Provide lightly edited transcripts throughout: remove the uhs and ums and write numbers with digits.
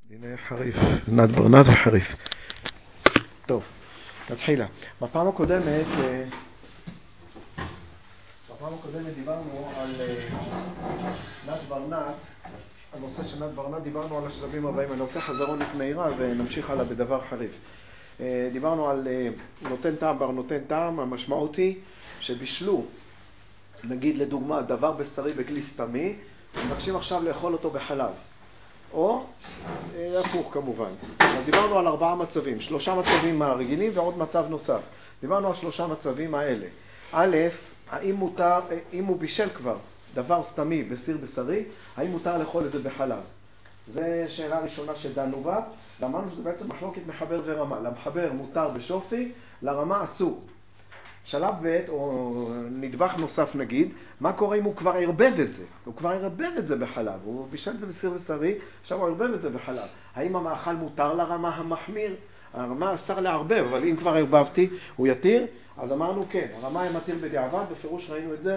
דיני חריף, נת ברנת וחריף. טוב, נתחילה. בפעם הקודמת דיברנו על נת ברנת, הנושא של נת ברנת, דיברנו על השלבים הבאים, אני עושה חזרונת מהירה ונמשיך הלאה בדבר חריף. דיברנו על נותן טעם בר נותן טעם, המשמעות היא שבישלו, נגיד לדוגמה, דבר בשרי בכלי סתמי, מבקשים עכשיו לאכול אותו בחלב. או הפוך כמובן. אז דיברנו על 4 מצבים, 3 מצבים הרגילים ועוד מצב נוסף. דיברנו על 3 מצבים האלה. א', האם מותר, אם הוא בישל כבר דבר סתמי בסיר בשרי, האם מותר לאכול את זה בחלב? זו שאלה ראשונה שדנו בה, ואמרנו שזה בעצם מחלוקת מחבר ורמה. למחבר מותר בשופי, לרמה אסור. שלב ב' או נדבך נוסף נגיד, מה קורה אם הוא כבר ערבב את זה? הוא כבר ערבב את זה בחלב, הוא בישל את זה בסיר בשרי, עכשיו הוא ערבב את זה בחלב. האם המאכל מותר לרמה המחמיר? הרמה אסר לערבב, אבל אם כבר ערבבתי, הוא יתיר? אז אמרנו כן, הרמה היא מתיר בדיעבד, בפירוש ראינו את זה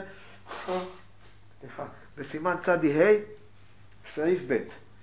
בסימן צדי ה' סעיף ב'.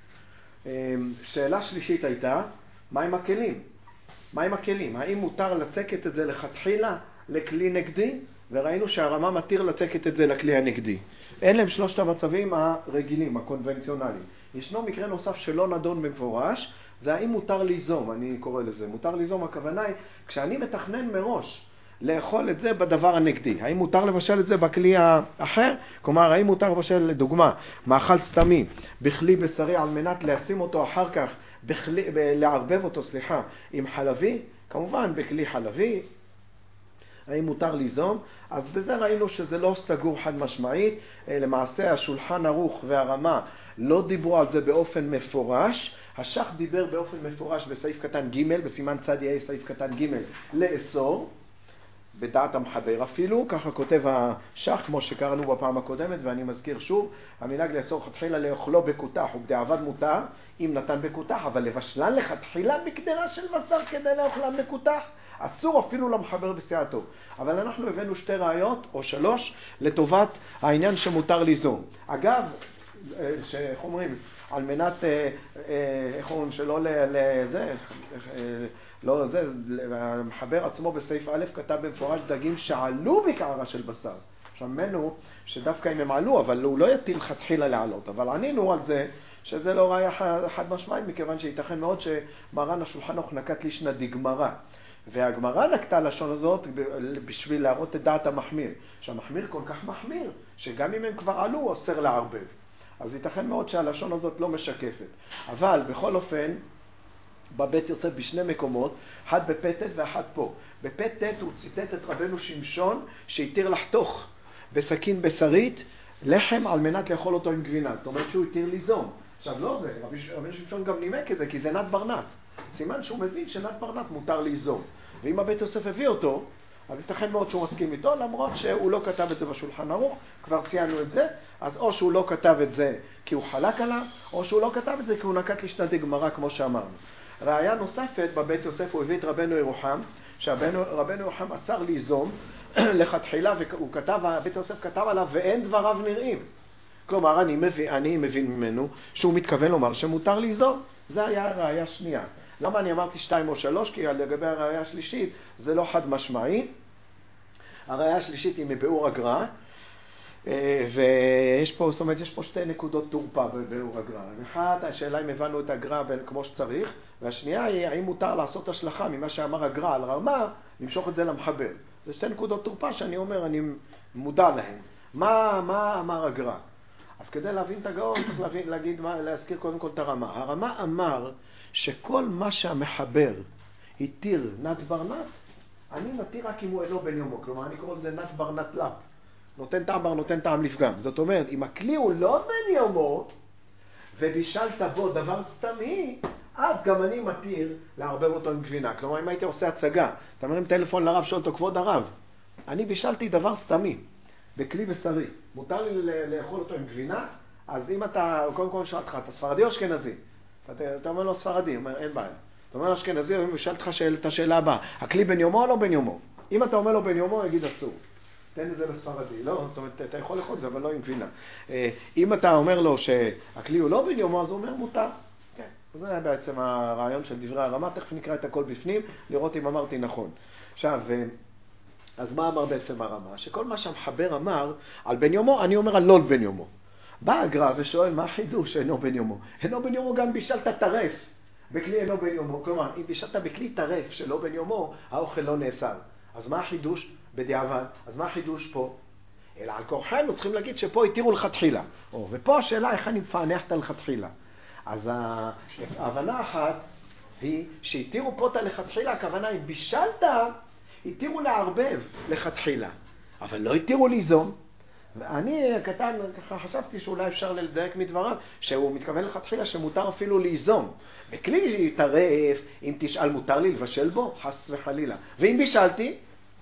שאלה שלישית הייתה, מה עם הכלים? מה עם הכלים? האם מותר לצקת את זה לכתחילה לכלי נגדי? וראינו שהרמה מתיר לצקת את זה לכלי הנגדי. אלה הם 3 המצבים הרגילים, הקונבנציונליים. ישנו מקרה נוסף שלא נדון במפורש, זה האם מותר ליזום, אני קורא לזה. מותר ליזום, הכוונה היא, כשאני מתכנן מראש לאכול את זה בדבר הנגדי. האם מותר לבשל את זה בכלי האחר? כלומר, האם מותר לבשל, לדוגמה, מאכל סתמי בכלי בשרי על מנת לשים אותו אחר כך, לערבב אותו, עם חלבי? כמובן, בכלי חלבי. האם מותר ליזום? אז בזה ראינו שזה לא סגור חד משמעית. למעשה השולחן ערוך והרמה לא דיברו על זה באופן מפורש. השח דיבר באופן מפורש בסעיף קטן ג' בסימן צדי ה' סעיף קטן ג' לאסור, בדעת המחבר אפילו, ככה כותב השח כמו שקראנו בפעם הקודמת, ואני מזכיר שוב, המנהג לאסור חתחילה לאכלו בקותח, ובדיעבד מותר אם נתן בקותח, אבל לבשלן לכתחילה בקדרה של בשר כדי לאכלן בקותח, אסור אפילו למחבר בסיעתו. אבל אנחנו הבאנו 2 ראיות או 3 לטובת העניין שמותר ליזום. אגב, איך אומרים, על מנת, איך אומרים, שלא לזה, לא זה, המחבר עצמו בסעיף א' כתב במפורש דגים שעלו בקערה של בשר. שמענו שדווקא אם הם עלו, אבל הוא לא יטיל חתחילה לעלות. אבל ענינו על זה שזה לא ראיה חד משמעית, מכיוון שייתכן מאוד שמרן השולחן ערוך נקט לישנא דגמרא. והגמרא נקטה לשון הזאת בשביל להראות את דעת המחמיר. שהמחמיר כל כך מחמיר, שגם אם הם כבר עלו, הוא אוסר לערבב. אז ייתכן מאוד שהלשון הזאת לא משקפת. אבל בכל אופן, בבית יוסף בשני מקומות, אחד בפתת ואחד פה. בפתת הוא ציטט את רבנו שמשון שהתיר לחתוך בסכין בשרית לחם על מנת לאכול אותו עם גבינה. זאת אומרת שהוא התיר ליזום. עכשיו לא זה, רבנו שמשון גם נימק את זה כי זה נת ברנת. סימן שהוא מבין שנת ברנת מותר ליזום. ואם הבית יוסף הביא אותו, אז ייתכן מאוד שהוא מסכים איתו, למרות שהוא לא כתב את זה בשולחן ערוך, כבר ציינו את זה, אז או שהוא לא כתב את זה כי הוא חלק עליו, או שהוא לא כתב את זה כי הוא נקט לישנא דגמרא כמו שאמרנו. ראיה נוספת בבית יוסף הוא הביא את רבנו ירוחם, שרבנו ירוחם אסר ליזום לכתחילה, והוא כתב, בית יוסף כתב עליו ואין דבריו נראים. כלומר, אני מבין ממנו שהוא מתכוון לומר שמותר ליזום. זה היה הראיה שנייה. למה אני אמרתי 2 או 3? כי לגבי הראיה השלישית זה לא חד משמעי. הראיה השלישית היא מביאור הגר"א, ויש פה, זאת אומרת, יש פה 2 נקודות תורפה בביאור הגר"א. אחת, השאלה אם הבנו את הגר"א כמו שצריך, והשנייה היא האם מותר לעשות השלכה ממה שאמר הגר"א על רמה, למשוך את זה למחבר. זה 2 נקודות תורפה שאני אומר, אני מודע להן. מה אמר הגר"א? אז כדי להבין את הגאון צריך להזכיר קודם כל את הרמה. הרמה אמר שכל מה שהמחבר התיר נת ברנת, אני מתיר רק אם הוא אינו בן יומו. כלומר, אני קורא לזה נת ברנת לב. נותן טעם בר נותן טעם לפגם. זאת אומרת, אם הכלי הוא לא בן יומו, ובישלת בו דבר סתמי, אז גם אני מתיר לערבב אותו עם גבינה. כלומר, אם הייתי עושה הצגה, אתה מרים טלפון לרב, שואל אותו, כבוד הרב, אני בישלתי דבר סתמי בכלי בשרי, מותר לי לאכול אותו עם גבינה? אז אם אתה, קודם כל שאלת לך, אתה ספרדי או אשכנזי? אתה אומר לו ספרדי, אומר אין בעיה. אתה אומר לו אשכנזי, הוא שאל אותך את השאלה הבאה, הכלי בן יומו או לא בן יומו? אם אתה אומר לו בן יומו, יגיד אסור. תן את זה לספרדי, לא? זאת אומרת, אתה יכול לאכול את זה, אבל לא עם גבינה. אם אתה אומר לו שהכלי הוא לא בן יומו, אז הוא אומר מותר. כן. זה בעצם הרעיון של דברי הרמה, תכף נקרא את הכל בפנים, לראות אם אמרתי נכון. עכשיו, אז מה אמר בעצם הרמה? שכל מה שהמחבר אמר על בן יומו, אני אומר על לא בן יומו. בא הגר"א ושואל, מה החידוש אינו בן יומו? אינו בן יומו גם בישלת טרף בכלי אינו בן יומו. כלומר, אם בישלת בכלי טרף שלא בן יומו, האוכל לא נאסר. אז מה החידוש בדיעבד? אז מה החידוש פה? אלא על כורחנו צריכים להגיד שפה התירו לכתחילה. ופה השאלה איך אני מפענח את הלכתחילה. אז ההבנה אחת היא שהתירו פה את הלכתחילה, הכוונה היא בישלת, התירו לערבב לכתחילה, אבל לא התירו ליזום. ואני קטן ככה חשבתי שאולי אפשר לדייק מדבריו שהוא מתכוון לכתחילה שמותר אפילו ליזום. בכלי טרף, אם תשאל מותר לי לבשל בו, חס וחלילה. ואם בישלתי,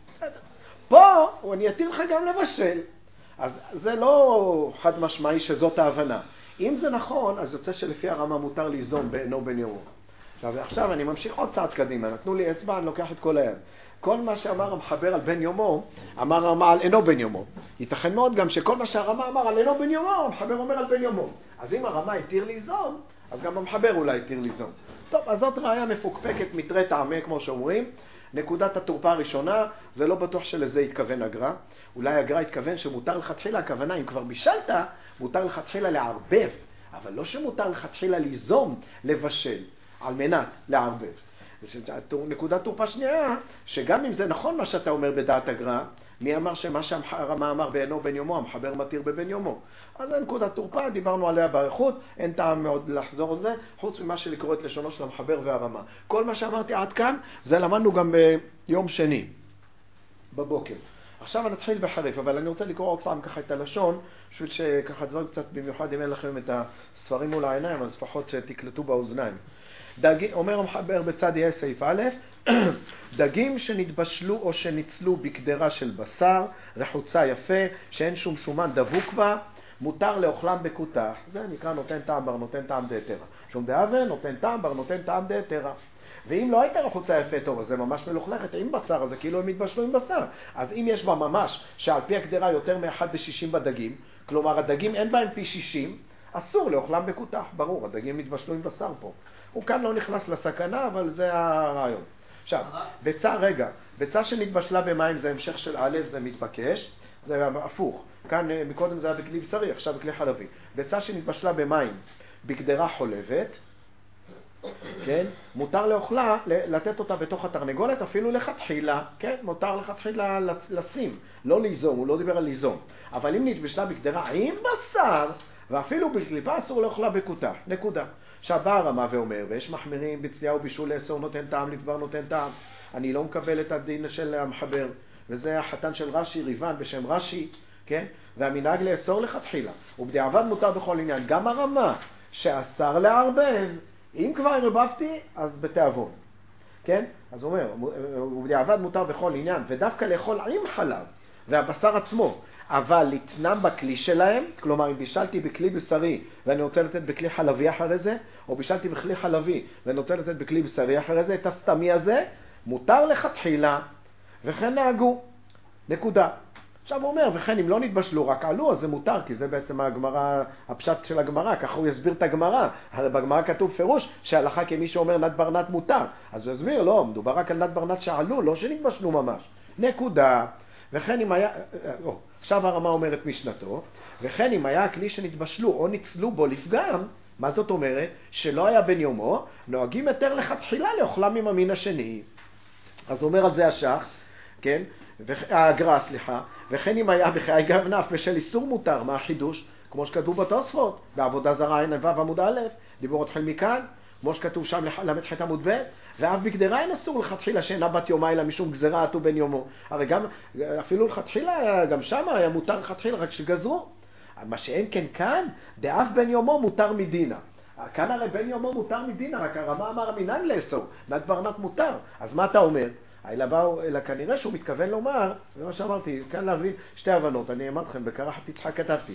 פה אני אתיר לך גם לבשל. אז זה לא חד משמעי שזאת ההבנה. אם זה נכון, אז יוצא שלפי הרמה מותר ליזום בעינו בן יומו. עכשיו אני ממשיך עוד צעד קדימה, נתנו לי אצבע, אני לוקח את כל היד. כל מה שאמר המחבר על בן יומו, אמר הרמה על אינו בן יומו. ייתכן מאוד גם שכל מה שהרמה אמר על אינו בן יומו, המחבר אומר על בן יומו. אז אם הרמה התיר ליזום, אז גם המחבר אולי התיר ליזום. טוב, אז זאת ראיה מפוקפקת מתרי טעמי, כמו שאומרים. נקודת התורפה הראשונה, זה לא בטוח שלזה התכוון הגר"א. אולי הגר"א התכוון שמותר לכתחילה, הכוונה אם כבר בישלת, מותר לכתחילה לערבב, אבל לא שמותר לכתחילה ליזום, לבשל, על מנת לערבב. נקודת תורפה שנייה, שגם אם זה נכון מה שאתה אומר בדעת הגר"א, מי אמר שמה שהרמה אמר בעינו בן יומו, המחבר מתיר בבן יומו. אז זה נקודת תורפה, דיברנו עליה באריכות, אין טעם מאוד לחזור על זה, חוץ ממה שלקרוא את לשונו של המחבר והרמה. כל מה שאמרתי עד כאן, זה למדנו גם ביום שני, בבוקר. עכשיו אני אתחיל בחריף, אבל אני רוצה לקרוא עוד פעם ככה את הלשון, בשביל שככה דברים קצת, במיוחד אם אין לכם את הספרים מול העיניים, אז לפחות שתקלטו באוזניים. אומר המחבר בצד יהיה סעיף א', דגים שנתבשלו או שניצלו בקדרה של בשר, רחוצה יפה, שאין שום שומן דבוק בה, מותר לאוכלם בקותח. זה נקרא נותן טעם בר נותן טעם דהתרא. שום דאבן, נותן טעם בר נותן טעם דהתרא. ואם לא הייתה רחוצה יפה טוב, אז זה ממש מלוכלכת עם בשר, אז זה כאילו הם התבשלו עם בשר. אז אם יש בה ממש, שעל פי הקדרה יותר מ-1/60 בדגים, כלומר הדגים אין בהם פי 60, אסור לאוכלם בקותח, ברור, הדגים מתבשלו עם בשר פה. הוא כאן לא נכנס לסכנה, אבל זה הרעיון. עכשיו, ביצה שנתבשלה במים זה המשך של א', זה מתבקש, זה הפוך. כאן מקודם זה היה בכלי בשרי, עכשיו בכלי חלבי. ביצה שנתבשלה במים בקדרה חולבת, כן? מותר לאוכלה לתת אותה בתוך התרנגולת, אפילו לכתחילה, כן? מותר לכתחילה לשים, לא ליזום, הוא לא דיבר על ליזום. אבל אם נתבשלה בקדרה עם בשר, ואפילו בקליפה אסור לאוכלה בקותח, נקודה. עכשיו בא הרמה ואומר, ויש מחמירים בצליעה ובישול לאסור נותן טעם, לדבר נותן טעם. אני לא מקבל את הדין של המחבר, וזה החתן של רש"י, ריבן בשם רש"י, כן? והמנהג לאסור לכתחילה, ובדיעבד מותר בכל עניין. גם הרמה שאסר לערבב, אם כבר ערבבתי, אז בתיאבון, כן? אז הוא אומר, ובדיעבד מותר בכל עניין, ודווקא לאכול עם חלב, והבשר עצמו, אבל לתנם בכלי שלהם, כלומר אם בישלתי בכלי בשרי ואני רוצה לתת בכלי חלבי אחרי זה, או בישלתי בכלי חלבי ואני רוצה לתת בכלי בשרי אחרי זה, את הסתמי הזה מותר לכתחילה, וכן נהגו, נקודה. עכשיו הוא אומר, וכן אם לא נתבשלו רק עלו, אז זה מותר, כי זה בעצם הגמרא, הפשט של הגמרא, ככה הוא יסביר את הגמרא. הרי בגמרא כתוב פירוש שהלכה כמי שאומר נת ברנת מותר, אז הוא יסביר, לא, מדובר רק על נת ברנת שעלו, לא שנתבשלו ממש, נקודה. וכן אם היה, עכשיו הרמה אומרת משנתו, וכן אם היה הכלי שנתבשלו או ניצלו בו לפגם, מה זאת אומרת? שלא היה בן יומו, נוהגים יותר לכתחילה לאוכלם עם המין השני. אז אומר על זה השח, כן? הגר"א, סליחה, וכן אם היה בחיי גנב בשל איסור מותר, מה החידוש? כמו שכתוב בתוספות, בעבודה זרה עין ו' עמוד א', דיבור התחיל מכאן, כמו שכתוב שם ל"ח עמוד ב', ואף בקדרה אין אסור לכתחילה שאינה בת יומה אלא משום גזרה עטו בן יומו. הרי גם, אפילו לכתחילה, גם שם היה מותר לכתחילה, רק שגזרו. מה שאין כן כאן, דאף בן יומו מותר מדינה. כאן הרי בן יומו מותר מדינה, רק הרמה אמר המנהג לאסור, נת ברנת מותר. אז מה אתה אומר? אלא כנראה שהוא מתכוון לומר, זה מה שאמרתי, כאן להבין שתי הבנות, אני אמרתי לכם, בקרחת תצחק כתבתי,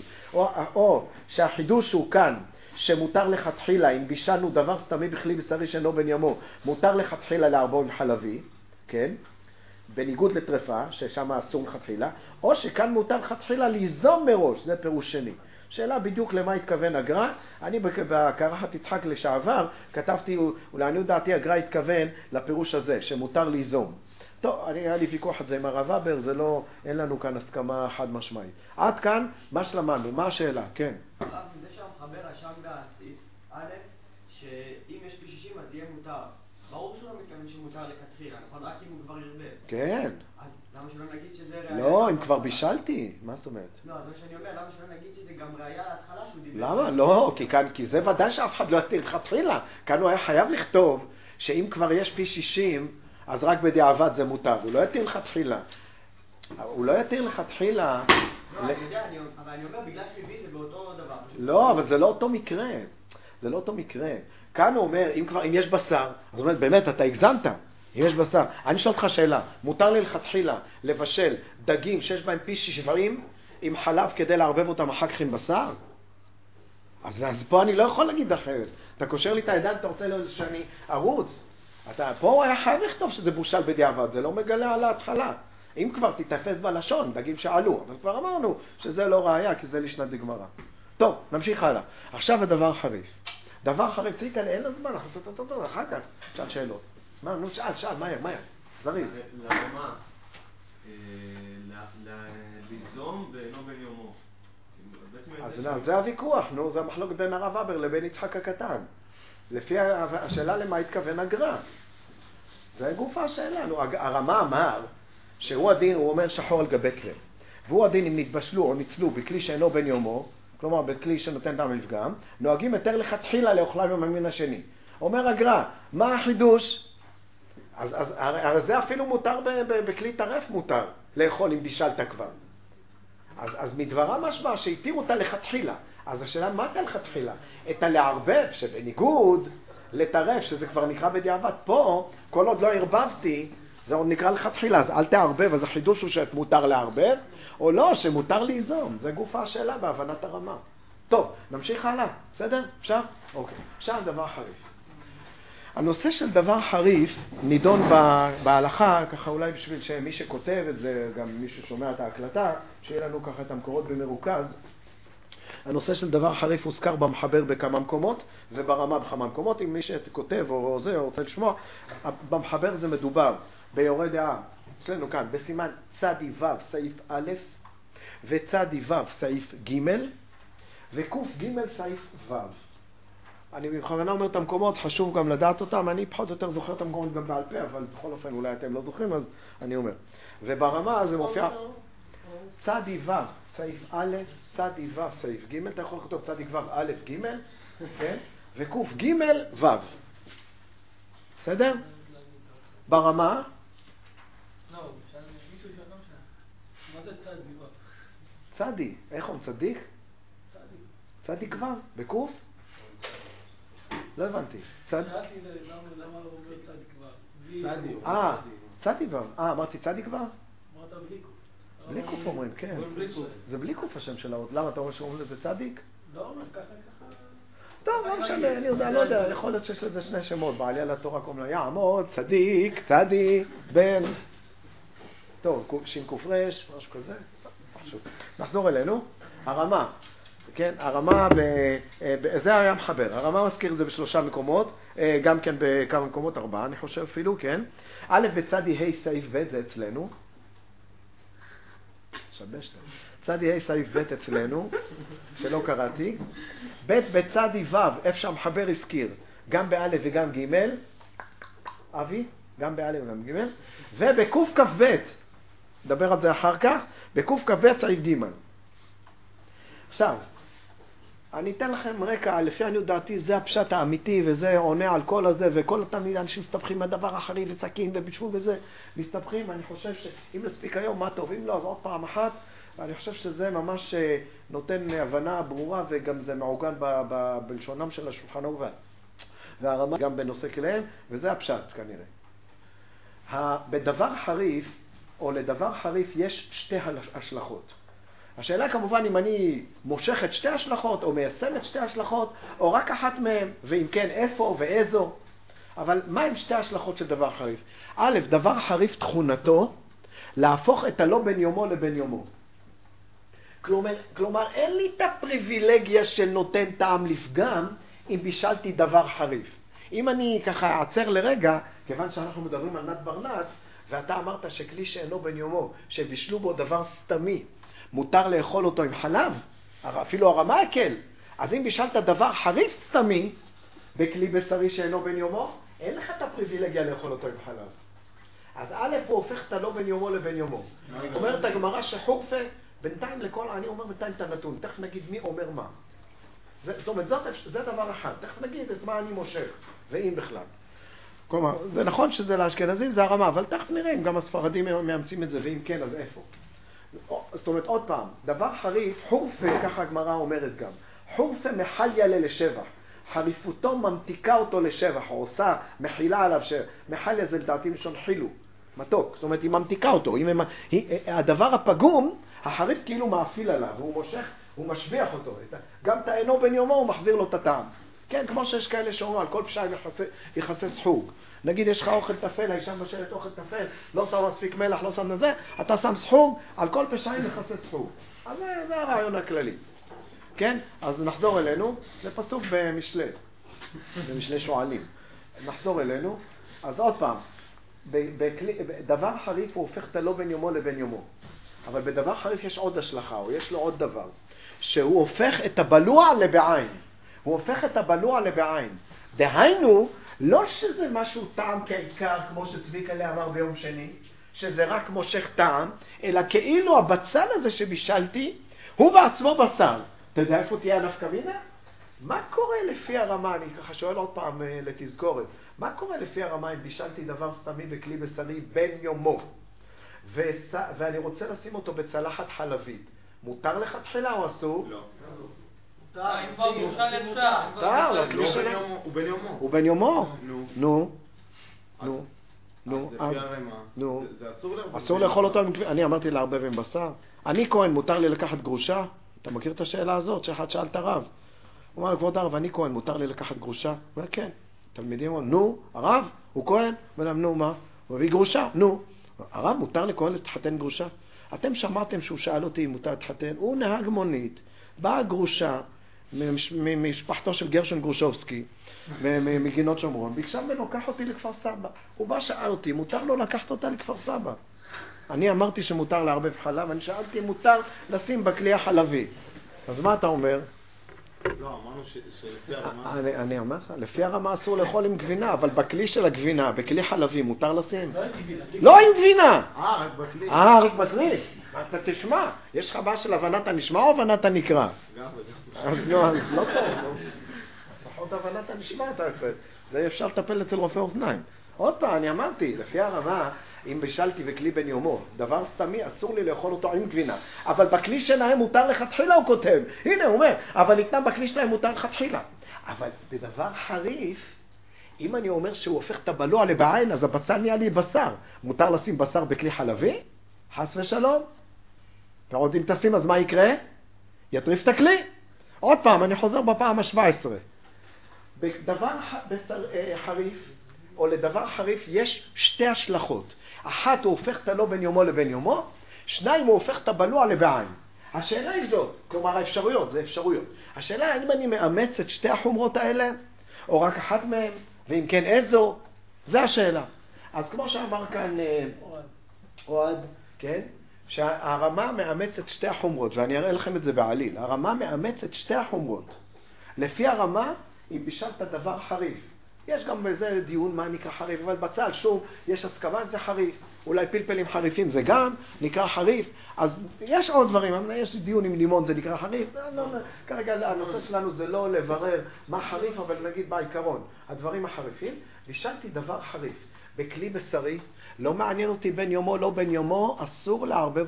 או שהחידוש הוא כאן, שמותר לכתחילה, אם בישלנו דבר סתמי בכלי בשרי שאינו בן יומו, מותר לכתחילה לערבו עם חלבי, כן? בניגוד לטרפה, ששם אסור לכתחילה, או שכאן מותר לכתחילה ליזום מראש, זה פירוש שני. שאלה בדיוק למה התכוון הגר"א. אני בקרחת יצחק לשעבר כתבתי, ולעניות דעתי הגר"א התכוון לפירוש הזה, שמותר ליזום. טוב, היה לי ויכוח על זה עם הרב הבר, זה לא, אין לנו כאן הסכמה חד משמעית. עד כאן, מה שלמדנו? מה השאלה? כן. הרב, זה שהמחבר רשם בסעיף א', שאם יש פי 60 אז יהיה מותר. ברור שהוא לא מתכוון שמותר לכתחילה, נכון? רק אם הוא כבר ירבה. כן. אז למה שלא נגיד שזה ראיה? לא, אם כבר בישלתי, מה זאת אומרת? לא, זה מה שאני אומר, למה שלא נגיד שזה גם ראיה להתחלה שהוא דיבר? למה? לא, כי זה ודאי שאף אחד לא יתיר לכתחילה. כאן הוא היה חייב לכתוב שאם כבר יש פי 60, אז רק בדיעבד זה מותר. הוא לא יתיר לכתחילה. הוא לא יתיר לכתחילה... לא, אני יודע, אבל אני אומר, בגלל שהביא זה באותו דבר. לא, אבל זה לא אותו מקרה. זה לא אותו מקרה. כאן הוא אומר, אם יש בשר, אז הוא אומר, באמת, אתה הגזמת. אם יש בשר. אני שואל אותך שאלה, מותר לי לכתחילה לבשל דגים שיש בהם פי 70 עם חלב כדי לערבב אותם אחר כך עם בשר? אז פה אני לא יכול להגיד אחרת. אתה קושר לי את הידיים, אתה רוצה שאני ארוץ. פה הוא היה חייב לכתוב שזה בושל בדיעבד, זה לא מגלה על ההתחלה. אם כבר תתפס בלשון, דגים שעלו, אבל כבר אמרנו שזה לא ראיה, כי זה לשנת דגמרא. טוב, נמשיך הלאה. עכשיו הדבר חריף. דבר חריף, ציקה, אין לו זמן, אנחנו עושים אחר כך. שאל שאלות. מה, נו, שאל, מהר, זריז. למה? ליזום ואינו בן יומו. אז זה הוויכוח, נו, זה המחלוקת בין הרב הבר לבין יצחק הקטן. לפי השאלה למה התכוון הגר"א. זה גוף השאלה. הרמה אמר שהוא הדין, הוא אומר שחור על גבי קרם. והוא הדין אם נתבשלו או ניצלו בכלי שאינו בן יומו, כלומר בכלי שנותן דם לפגם, נוהגים יותר לכתחילה לאוכלם יום המין השני. אומר הגר"א, מה החידוש? הרי זה אפילו מותר בכלי טרף מותר, לאכול אם בישלת כבר. אז מדברה משמע שהתירו אותה לכתחילה. אז השאלה, מה אתה לכתחילה? את הלערבב, שבניגוד לטרף, שזה כבר נקרא בדיעבד, פה, כל עוד לא הרבבתי, זה עוד נקרא לכתחילה, אז אל תערבב, אז החידוש הוא שמותר לערבב, או לא, שמותר ליזום. זה גוף השאלה בהבנת הרמה. טוב, נמשיך הלאה, בסדר? אפשר? אוקיי. עכשיו דבר חריף. הנושא של דבר חריף נידון בהלכה, ככה אולי בשביל שמי שכותב את זה, גם מי ששומע את ההקלטה, שיהיה לנו ככה את המקורות במרוכז. הנושא של דבר חריף הוזכר במחבר בכמה מקומות, וברמה בכמה מקומות. אם מי שכותב או זה, או רוצה לשמוע, במחבר זה מדובר ביורה דעה, אצלנו כאן, בסימן צדי ו' סעיף א', וצדי ו' סעיף ג', וקוף ג' סעיף ו'. אני בכוונה אומר את המקומות, חשוב גם לדעת אותם, אני פחות או יותר זוכר את המקומות גם בעל פה, אבל בכל אופן אולי אתם לא זוכרים, אז אני אומר. וברמה זה מופיע צדי ו' סעיף א', צדי ו' סעיף ג', אתה יכול לכתוב צדי ו' א' ג', כן? וקוף ג' ו'. בסדר? ברמה? לא, מישהו שאלה מה זה צדי ו'? צדי, איך הוא צדיק? צדי כבר, בקוף? לא הבנתי. שאלתי למה הוא אומר צדי כבר. צדי כבר. אמרתי צדי כבר? אמרת בלי קוף. בלי קוף אומרים, כן. זה בלי קוף השם של האות. למה אתה אומר שאומרים לזה צדיק? לא, אומר ככה. טוב, לא משנה, אני לא יודע, יכול להיות שיש לזה שני שמות. בעלי על התורה קוראים לה יעמוד, צדיק, צדי, בן. טוב, שין קוף רש, משהו כזה. נחזור אלינו. הרמה. כן, הרמה, זה היה מחבר. הרמה מזכיר את זה בשלושה מקומות, גם כן בכמה מקומות, 4, אני חושב אפילו, כן. א' בצדי ה' סעיף ב' זה אצלנו. צדי ה' סעיף ב' אצלנו, שלא קראתי. ב' בצדי ו', איפה שהמחבר הזכיר, גם בא' וגם ג', אבי, גם בא' וגם ג', ובקוף כף ב', נדבר על זה אחר כך, בקוף כף ב' סעיף ג'. עכשיו, אני אתן לכם רקע, לפי עניות דעתי זה הפשט האמיתי, וזה עונה על כל הזה, וכל התמיד אנשים מסתבכים מהדבר החריף וסכין ובישול וזה, מסתבכים. אני חושב שאם נספיק היום מה טוב, אם לא, אז עוד פעם אחת, ואני חושב שזה ממש נותן הבנה ברורה, וגם זה מעוגן בלשונם של השולחן ערוך והרמה גם בנושא כליהם, וזה הפשט כנראה. בדבר חריף, או לדבר חריף, יש שתי השלכות. השאלה כמובן אם אני מושך את שתי השלכות, או מיישם את שתי השלכות, או רק אחת מהן, ואם כן איפה ואיזו. אבל מה עם שתי השלכות של דבר חריף? א', דבר חריף תכונתו, להפוך את הלא בן יומו לבן יומו. כלומר, אין לי את הפריבילגיה של נותן טעם לפגם אם בישלתי דבר חריף. אם אני ככה אעצר לרגע, כיוון שאנחנו מדברים על נת ברנט, ואתה אמרת שכלי שאינו בן יומו, שבישלו בו דבר סתמי, מותר לאכול אותו עם חלב, אפילו הרמה הקל. אז אם בישלת דבר חריף סתמי, בכלי בשרי שאינו בן יומו, אין לך את הפריבילגיה לאכול אותו עם חלב. אז א' הוא הופך את הלא בן יומו לבן יומו. אומרת הגמרא שחורפה, בינתיים אני אומר בינתיים את הנתון, תכף נגיד מי אומר מה. זאת אומרת, זה דבר אחד, תכף נגיד את מה אני מושך, ואם בכלל. כלומר, זה נכון שזה לאשכנזים, זה הרמה, אבל תכף נראה אם גם הספרדים מאמצים את זה, ואם כן, אז איפה. זאת אומרת, עוד פעם, דבר חריף, חורפה, ככה הגמרא אומרת גם, חורפה מחליה לשבח. חריפותו ממתיקה אותו לשבח, או עושה מחילה עליו, שמחליה זה לדעתי לשון חילו, מתוק, זאת אומרת היא ממתיקה אותו, הדבר הפגום, החריף כאילו מאפיל עליו, הוא מושך, הוא משביח אותו, גם את האינו בן יומו הוא מחזיר לו את הטעם, כן, כמו שיש כאלה שאומרים, על כל פשעה יחסס חוג, נגיד יש לך אוכל תפל, האישה מבשלת אוכל תפל, לא שם מספיק מלח, לא שם לזה, אתה שם סחוג, על כל פשעה יחסס חוג, אז זה הרעיון הכללי. כן? אז נחזור אלינו, זה פסוק במשלי שועלים. נחזור אלינו, אז עוד פעם, דבר חריף הוא הופך את הלא בן יומו לבן יומו. אבל בדבר חריף יש עוד השלכה, או יש לו עוד דבר, שהוא הופך את הבלוע לבעין. הוא הופך את הבלוע לבעין. דהיינו, לא שזה משהו טעם כעיקר, כמו שצביקה אמר ביום שני, שזה רק מושך טעם, אלא כאילו הבצל הזה שבישלתי, הוא בעצמו בשר. אתה יודע איפה תהיה הנפקא מינה? מה קורה לפי הרמה? אני ככה שואל עוד פעם לתזכורת. מה קורה לפי הרמה אם בישלתי דבר סתמי בכלי בשרי בן יומו, ואני רוצה לשים אותו בצלחת חלבית? מותר לך תחילה או אסור? לא. מותר, אם כבר בושל אפשר. מותר, הוא בן יומו. הוא בן יומו? נו. זה אסור לאכול. אסור לאכול אותו, אני אמרתי לערבב עם בשר. אני כהן, מותר לי לקחת גרושה? אתה מכיר את השאלה הזאת שאחד שאל את הרב? הוא אמר, כבוד הרב, אני כהן, מותר לי לקחת גרושה? הוא אומר, כן. תלמידים אומרים, נו, הרב, הוא כהן? הוא אומר, נו, מה? הוא מביא גרושה, נו. הרב, מותר לכהן להתחתן גרושה? אתם שמעתם שהוא שאל אותי אם מותר להתחתן? הוא נהג מונית, באה גרושה ממשפחתו של גרשון גרושובסקי, מגינות שומרון, ביקשה ממנו, קח אותי לכפר סבא. הוא בא, שאל אותי, מותר לו לקחת אותה לכפר סבא? אני אמרתי שמותר לערבב חלב, אני שאלתי אם מותר לשים בכלי החלבי. אז מה אתה אומר? לא, אמרנו שלפי הרמה... אני אומר לך, לפי הרמה אסור לאכול עם גבינה, אבל בכלי של הגבינה, בכלי חלבי, מותר לשים? לא עם גבינה! רק בכלי. רק בכלי. אתה תשמע, יש לך בעיה של הבנת הנשמע או הבנת הנקרא? גם. אז לא טוב. לפחות הבנת הנשמע, זה אפשר לטפל אצל רופא אוזניים. עוד פעם, אני אמרתי, לפי הרמה, אם בישלתי בכלי בן יומו, דבר סתמי, אסור לי לאכול אותו עם גבינה. אבל בכלי שלהם מותר לך תחילה, הוא כותב. הנה, הוא אומר, אבל איתם בכלי שלהם מותר לך תחילה. אבל בדבר חריף, אם אני אומר שהוא הופך את הבלוע לבעין, אז הבצל נהיה לי בשר. מותר לשים בשר בכלי חלבי? חס ושלום. ועוד אם תשים, אז מה יקרה? יטריף את הכלי. עוד פעם, אני חוזר בפעם ה-17. בדבר חריף, או לדבר חריף, יש שתי השלכות. אחת, הוא הופך את הלא בן יומו לבן יומו, שניים, הוא הופך את הבלוע לבעין. השאלה היא זאת, כלומר האפשרויות, זה אפשרויות. השאלה, האם אני מאמץ את שתי החומרות האלה, או רק אחת מהן, ואם כן איזו, זה השאלה. אז כמו שאמר כאן אוהד, כן? שהרמה מאמצת שתי החומרות, ואני אראה לכם את זה בעליל. הרמה מאמצת שתי החומרות. לפי הרמה, אם בישלת דבר חריף, יש גם בזה דיון מה נקרא חריף, אבל בצל, שוב, יש הסכמה שזה חריף. אולי פלפלים חריפים זה גם נקרא חריף. אז יש עוד דברים, יש דיון עם לימון זה נקרא חריף. כרגע הנושא שלנו זה לא לברר מה חריף, אבל נגיד בעיקרון, הדברים החריפים. בישלתי דבר חריף בכלי בשרי, לא מעניין אותי בין יומו, לא בין יומו, אסור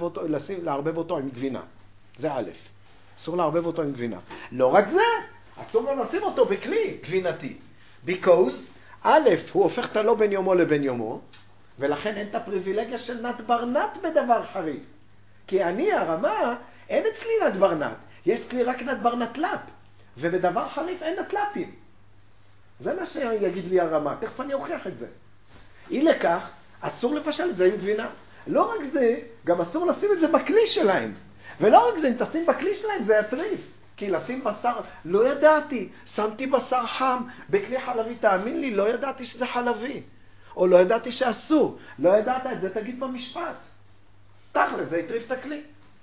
לערבב אותו עם גבינה. זה א', אסור לערבב אותו עם גבינה. לא רק זה, אסור גם לשים אותו בכלי גבינתי. because, א', הוא הופך את הלא בין יומו לבין יומו, ולכן אין את הפריבילגיה של נת ברנט בדבר חריף. כי אני, הרמה, אין אצלי נת ברנט, יש אצלי רק נת ברנט לפ, ובדבר חריף אין נת לפים. זה מה שיגיד לי הרמה, תכף אני אוכיח את זה. אי לכך, אסור לבשל את זה עם גבינה. לא רק זה, גם אסור לשים את זה בכלי שלהם. ולא רק זה, אם תשים בכלי שלהם זה יטריף. כי לשים בשר, לא ידעתי, שמתי בשר חם בכלי חלבי, תאמין לי, לא ידעתי שזה חלבי. או לא ידעתי שאסור. לא ידעת את זה, תגיד במשפט. תכל'ס, זה יטריף את הכלי.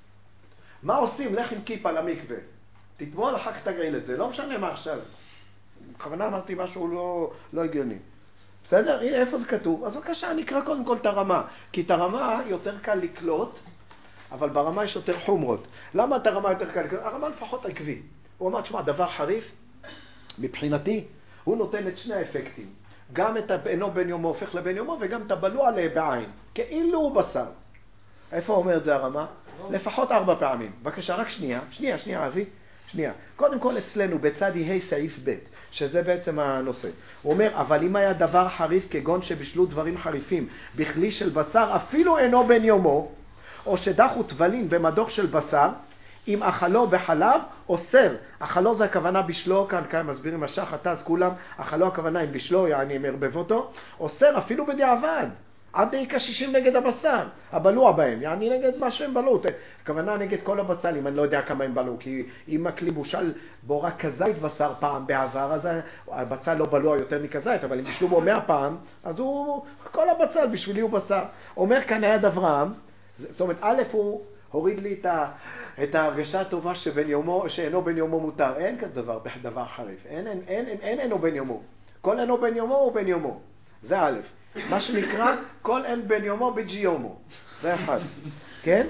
מה עושים? לך עם כיפה למקווה. תטבול, אחר כך תגריל את זה. לא משנה מה עכשיו. בכוונה אמרתי משהו לא הגיוני. בסדר? הנה, איפה זה כתוב? אז בבקשה, נקרא קודם כל את הרמה. כי את הרמה יותר קל לקלוט, אבל ברמה יש יותר חומרות. למה את הרמה יותר קל לקלוט? הרמה לפחות עקבי. הוא אמר, תשמע, דבר חריף, מבחינתי, הוא נותן את שני האפקטים. גם את אינו בן יומו הופך לבן יומו, וגם את הבלוע בעין. כאילו הוא בשר. איפה אומר את זה הרמה? לפחות 4 פעמים. בבקשה, רק שנייה, אבי. שנייה. קודם כל אצלנו בצד ה' סעיף ב', שזה בעצם הנושא. הוא אומר, אבל אם היה דבר חריף כגון שבשלו דברים חריפים בכלי של בשר, אפילו אינו בן יומו, או שדחו טבלין במדוך של בשר, אם אכלו בחלב, אוסר. אכלו זה הכוונה בשלו, כאן מסבירים השחת, אז כולם, אכלו הכוונה אם בשלו, יעני מרבב אותו, אוסר אפילו בדיעבד. עד דקה 60 נגד הבשר, הבלוע בהם, יעני נגד מה שהם בלעו, הכוונה נגד כל הבצלים, אני לא יודע כמה הם בלעו, כי אם הכלי בושל בו רק כזית בשר פעם בעבר, אז הבצל לא בלוע יותר מכזית, אבל אם בשלו בו 100 פעם, אז הוא, כל הבצל בשבילי הוא בשר. אומר כאן היד אברהם, זאת אומרת, א' הוא הוריד לי את ההרגשה הטובה שאינו בן יומו מותר, אין כזה דבר חריף, אין אינו בן יומו, כל אינו בן יומו הוא בן יומו, זה א'. מה שנקרא, כל אין בן יומו בג'י יומו. זה אחד. כן?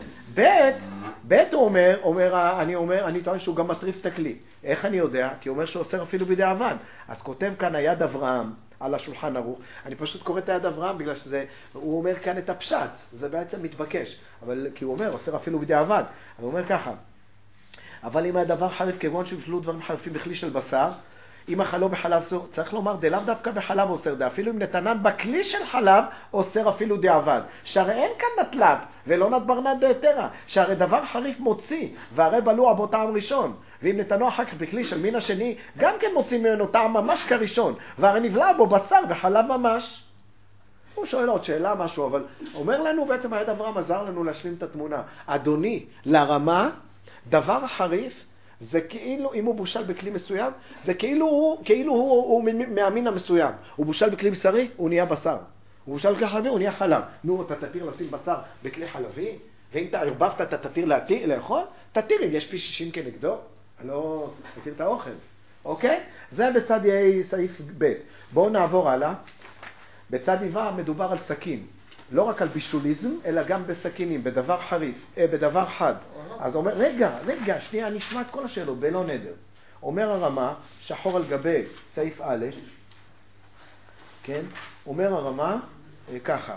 ב' הוא אומר, אני טוען שהוא גם מטריף את הכלי. איך אני יודע? כי הוא אומר שהוא עושה אפילו בדיעבד. אז כותב כאן היד אברהם על השולחן ערוך. אני פשוט קורא את היד אברהם בגלל שזה, הוא אומר כאן את הפשט. זה בעצם מתבקש. אבל כי הוא אומר, עושה אפילו בדיעבד. הוא אומר ככה, אבל אם הדבר חריף כגון שבשלו דברים חריפים בכלי של בשר, אם אכלו בחלב אסור, צריך לומר, דלאו דווקא בחלב אוסר, אפילו אם נתנן בכלי של חלב, אוסר אפילו דיעבד. שהרי אין כאן נטלת, ולא נתברנת דהתרה, שהרי דבר חריף מוציא, והרי בלוע בו טעם ראשון, ואם נתנו אחר כך בכלי של מין השני, גם כן מוציא ממנו טעם ממש כראשון, והרי נבלע בו בשר וחלב ממש. הוא שואל עוד שאלה משהו, אבל אומר לנו בעצם היד אברהם עזר לנו להשלים את התמונה. אדוני, לרמה, דבר חריף, זה כאילו, אם הוא בושל בכלי מסוים, זה כאילו הוא מהמין המסוים. הוא בושל בכלי בשרי, הוא נהיה בשר. הוא בושל בכלי חלבי, הוא נהיה חלב. נו, אתה תתיר לשים בשר בכלי חלבי? ואם אתה ערבבת, אתה תתיר לאכול? תתיר אם יש פי 60 כנגדו. לא תתיר את האוכל. אוקיי? זה בצד יהיה סעיף ב'. בואו נעבור הלאה. בצד איבה מדובר על סכין. לא רק על בישוליזם, אלא גם בסכינים, בדבר חריף, בדבר חד. אז אומר, רגע, שנייה, נשמע את כל השאלות, בלא נדר. אומר הרמה, שחור על גבי סעיף א', כן? אומר הרמה, ככה,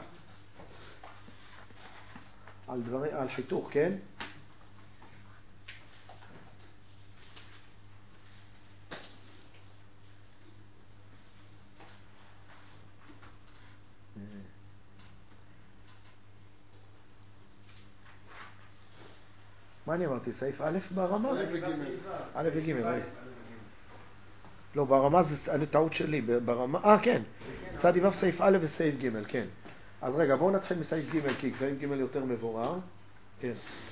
על חיתוך, כן? מה אני אמרתי? סעיף א' ברמה? א' וג'. לא, ברמה זה טעות שלי. ברמה, כן. צד יבב סעיף א' וסעיף ג', כן. אז רגע, בואו נתחיל מסעיף ג', כי סעיף ג' יותר מבורר. כן.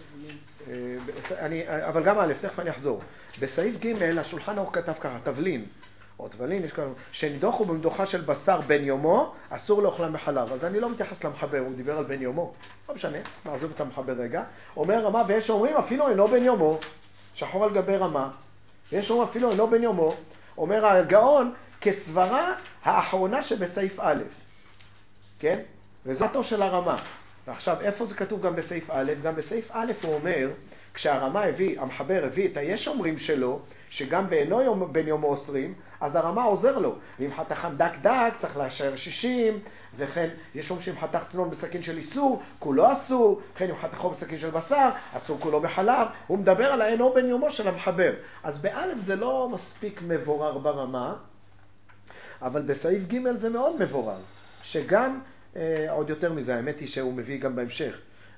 אבל גם א', תכף אני אחזור. בסעיף ג' השולחן ערוך כתב ככה, תבלין. או תבלין, יש כאלה, שנדוחו במדוחה של בשר בן יומו, אסור לאוכלם בחלב. אז אני לא מתייחס למחבר, הוא דיבר על בן יומו. לא משנה, נעזוב את המחבר רגע. אומר רמה, ויש אומרים אפילו אינו בן יומו, שחור על גבי רמה, ויש אומרים אפילו אינו בן יומו, אומר הגאון, כסברה האחרונה שבסעיף א', כן? וזאתו של הרמה. ועכשיו, איפה זה כתוב גם בסעיף א'? גם בסעיף א' הוא אומר, כשהרמה הביא, המחבר הביא את היש אומרים שלו, שגם באינו בן יומו אוסרים, אז הרמה עוזר לו. ואם חתך דק צריך להישאר 60, וכן יש אומרים שאם חתך צנון בסכין של איסור, כולו אסור, וכן אם חתכו בסכין של בשר, אסור כולו בחלב. הוא מדבר על האינו בן יומו של המחבר. אז באלף זה לא מספיק מבורר ברמה, אבל בסעיף ג' זה מאוד מבורר. שגם, עוד יותר מזה, האמת היא שהוא מביא גם בהמשך,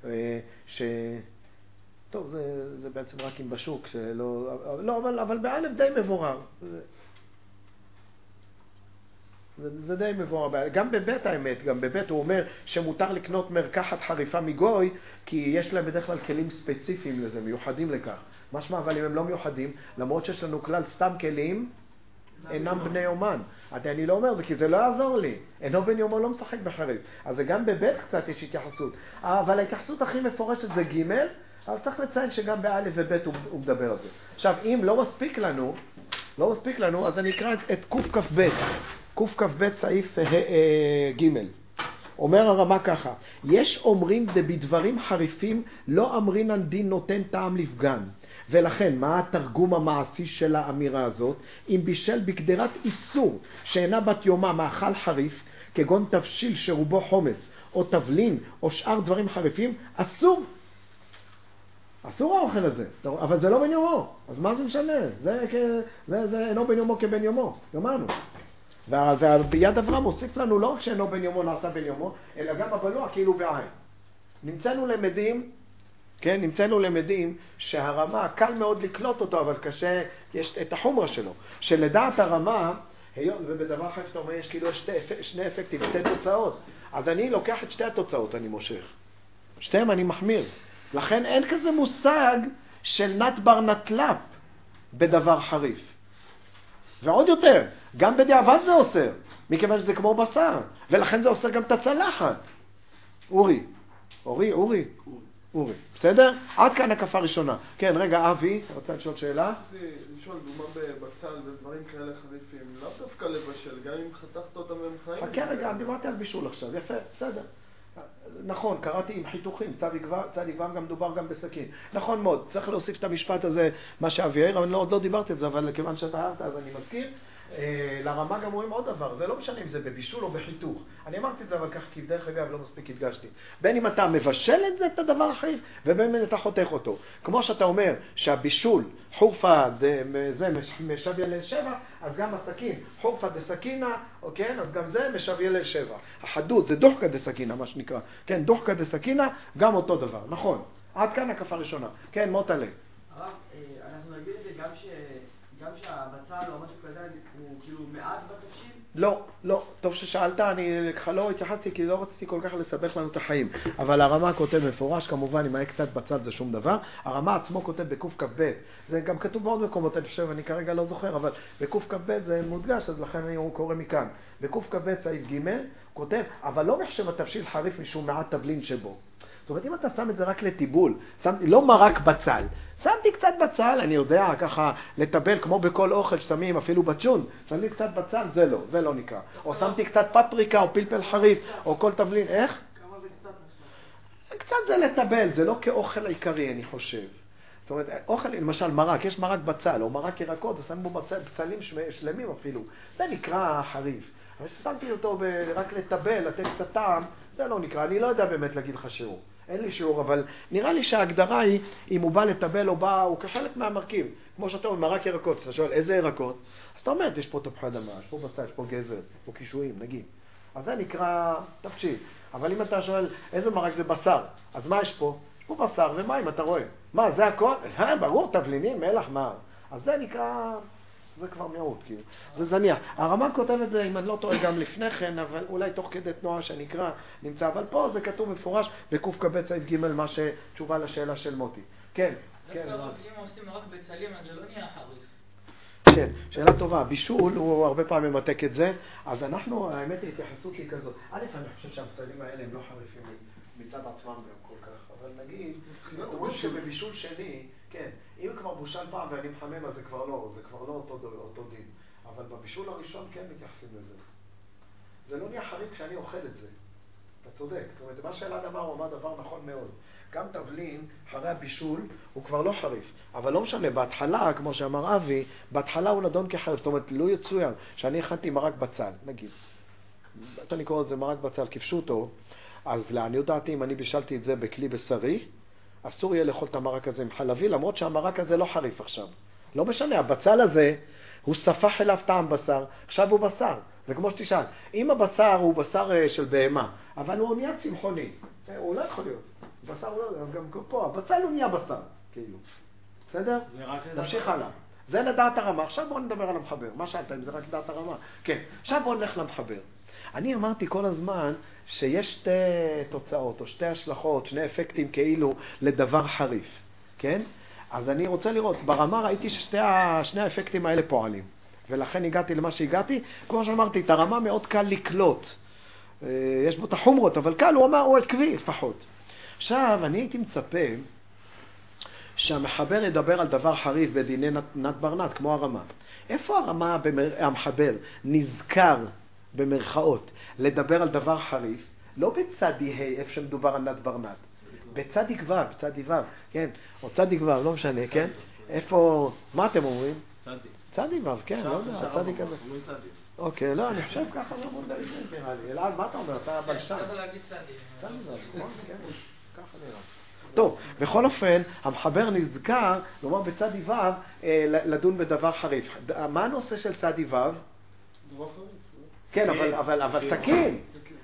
טוב, זה בעצם רק אם בשוק, שלא, לא, אבל באלף די מבורר. זה די מבואר. גם בבית האמת, גם בבית הוא אומר שמותר לקנות מרקחת חריפה מגוי, כי יש להם בדרך כלל כלים ספציפיים לזה, מיוחדים לכך. משמע, אבל אם הם לא מיוחדים, למרות שיש לנו כלל סתם כלים, אינם בני יומן. אני לא אומר זה, כי זה לא יעזור לי. אינו בן יומו לא משחק בחריף. אז זה גם בבית קצת יש התייחסות. אבל ההתייחסות הכי מפורשת זה ג', אבל צריך לציין שגם באלף ובית הוא מדבר על זה. עכשיו, אם לא מספיק לנו, אז אני אקרא את קכ"ב. קכ"ב סעיף ג'. אומר הרמה ככה, יש אומרים בדברים חריפים לא אמרינן דין נותן טעם לפגן. ולכן, מה התרגום המעשי של האמירה הזאת? אם בישל בגדרת איסור שאינה בת יומה מאכל חריף, כגון תבשיל שרובו חומץ, או תבלין, או שאר דברים חריפים, אסור. אסור האוכל הזה, אבל זה לא בן יומו. אז מה זה משנה? זה אינו בן יומו כבן יומו. אמרנו. וביד אברהם הוסיף לנו לא רק שאינו בן יומו נעשה בן יומו, אלא גם הבלוע כאילו בעין. נמצאנו למדים שהרמה קל מאוד לקלוט אותו, אבל קשה, יש את החומרה שלו. שלדעת הרמה, ובדבר אחר שאתה אומר, יש כאילו שני אפקטים, שתי תוצאות. אז אני לוקח את שתי התוצאות, אני מושך. שתיהם אני מחמיר. לכן אין כזה מושג של נת בר נטל"פ בדבר חריף. ועוד יותר, גם בדיעבד זה אוסר, מכיוון שזה כמו בשר, ולכן זה אוסר גם את הצלחת. אורי, בסדר? עד כאן הקפה ראשונה. כן, רגע, אבי, רוצה לשאול שאלה? לשאול, דומה בבצל ודברים כאלה חריפים, לא דווקא לבשל, גם אם חתכת אותם והם חיים. חכה רגע, דיברתי על בישול עכשיו, יפה, בסדר. נכון, קראתי עם חיתוכים, צד יגבר גם דובר גם בסכין. נכון מאוד, צריך להוסיף את המשפט הזה, מה שאבי העיר, אבל עוד לא דיברתי את זה, אבל כיוון שאתה הערת, אז אני מזכיר. לרמה גם רואים עוד דבר, זה לא משנה אם זה בבישול או בחיתוך. אני אמרתי את זה, אבל כך כבדרך אגב לא מספיק הדגשתי. בין אם אתה מבשל את זה, את הדבר החריף, ובין אם אתה חותך אותו. כמו שאתה אומר שהבישול, חורפה זה משוויה ליל שבע, אז גם הסכין, חורפה דסכינה, כן, אז גם זה משוויה ליל שבע. החדות זה דוחקה דסכינה, מה שנקרא. כן, דוחקה דסכינה, גם אותו דבר, נכון. עד כאן הקפה ראשונה. כן, מוטלה. הרב, אנחנו נגיד את זה גם שהבצל או משהו כזה הוא כאילו מעט בתבשיל? לא, טוב ששאלת, אני לא התייחסתי כי לא רציתי כל כך לסבך לנו את החיים, אבל הרמה כותב מפורש, כמובן אם היה קצת בצל זה שום דבר. הרמה עצמו כותב בקכ"ב, זה גם כתוב בעוד מקומות, אני חושב, אני כרגע לא זוכר, אבל בקכ"ב זה מודגש, אז לכן הוא קורא מכאן. בקכ"ב סעיף ג' כותב, אבל לא נחשב התבשיל חריף משום מעט תבלין שבו. זאת אומרת, אם אתה שם את זה רק לטיבול, לא מרק בצל, שמתי קצת בצל, אני יודע ככה לטבל כמו בכל אוכל ששמים, אפילו בצ'ון, שמתי קצת בצל, זה לא נקרא. או שמתי קצת פפריקה או פלפל חריף, או כל תבלין, איך? כמה זה קצת נחשב? קצת זה לטבל, זה לא כאוכל עיקרי, אני חושב. זאת אומרת, אוכל, למשל מרק, יש מרק בצל, או מרק ירקות, שמים בו בצלים שלמים אפילו, זה נקרא חריף. אבל ששמתי אותו רק לטבל, לתת קצת טעם, זה לא נקרא, אני לא יודע באמת להגיד לך שיעור. אין לי שיעור, אבל נראה לי שההגדרה היא, אם הוא בא לטבל או בא, הוא כחלק מהמרכיב. כמו שאתה אומר, מרק ירקות, אתה שואל, איזה ירקות? אז אתה אומר, יש פה תפוחי אדמה, יש פה בצל, יש פה גזר, יש פה קישואים, נגיד. אז זה נקרא תבשיל. אבל אם אתה שואל, איזה מרק זה בשר? אז מה יש פה? יש פה בשר ומים, אתה רואה. מה, זה הכל? ברור, תבלינים, מלח, מה? אז זה נקרא... זה כבר מיעוט, כאילו. זה זניח. הרמב"ם כותב את זה, אם אני לא טועה גם לפני כן, אבל אולי תוך כדי תנועה שנקרא, נמצא. אבל פה זה כתוב מפורש בקכ"ב סעיף ג' מה שתשובה לשאלה של מוטי. כן. אם עושים רק בצלים, אז זה לא נהיה חריף. כן, שאלה טובה. בישול הוא הרבה פעמים ממתק את זה, אז אנחנו, האמת היא, התייחסות היא כזאת. א', אני חושב שהבצלים האלה הם לא חריפים מצד עצמם גם כל כך, אבל נגיד, אתם אומרים שבבישול שני, כן, אם כבר בושל פעם ואני מחמם, אז זה כבר לא אותו דין. אבל בבישול הראשון כן מתייחסים לזה. זה לא נהיה חריף כשאני אוכל את זה. אתה צודק. זאת אומרת, מה שאלעד אמר, הוא אמר דבר נכון מאוד. גם תבלין, אחרי הבישול, הוא כבר לא חריף. אבל לא משנה, בהתחלה, כמו שאמר אבי, בהתחלה הוא נדון כחריף. זאת אומרת, לא יצוין שאני הכנתי מרק בצל, נגיד. אני קורא את זה מרק בצל, כפשוטו. אז לעניות דעתי, אם אני בישלתי את זה בכלי בשרי, אסור יהיה לאכול את המרק הזה עם חלבי, למרות שהמרק הזה לא חריף עכשיו. לא משנה, הבצל הזה, הוא ספח אליו טעם בשר, עכשיו הוא בשר. זה כמו שתשאל, אם הבשר הוא בשר של בהמה, אבל הוא נהיה צמחוני, הוא לא יכול להיות. בשר הוא לא, גם פה, הבצל הוא נהיה בשר, כאילו. בסדר? נמשיך הלאה. זה לדעת הרמה. עכשיו בואו נדבר על המחבר. מה שאלת, אם זה רק לדעת הרמה? כן. עכשיו בואו נלך למחבר. אני אמרתי כל הזמן שיש שתי תוצאות, או שתי השלכות, שני אפקטים כאילו לדבר חריף. כן? אז אני רוצה לראות, ברמה ראיתי ששני האפקטים האלה פועלים. ולכן הגעתי למה שהגעתי. כמו שאמרתי, את הרמה מאוד קל לקלוט. יש בו את החומרות, אבל קל, הוא אמר, הוא עקבי לפחות. עכשיו, אני הייתי מצפה שהמחבר ידבר על דבר חריף בדיני נת ברנט, כמו הרמה. איפה הרמה, המחבר, נזכר במרכאות לדבר על דבר חריף? לא בצדי ה' איפה שמדובר על נת ברנט. בצדי ו', בצדי ו', כן, או צדי ו', לא משנה, כן? איפה, מה אתם אומרים? צדי ו', כן, לא יודע, צדי כזה. אוקיי, לא, אני חושב ככה לא מודע לי, נראה לי. אלעד, מה אתה אומר? אתה בלשן. אתה להגיד צדי. צדי ו', נכון? כן, ככה נראה. טוב, בכל אופן, המחבר נזכר, לומר בצדי ו', לדון בדבר חריף. מה הנושא של צדי ו'? דבר חריף. כן, אבל סכין.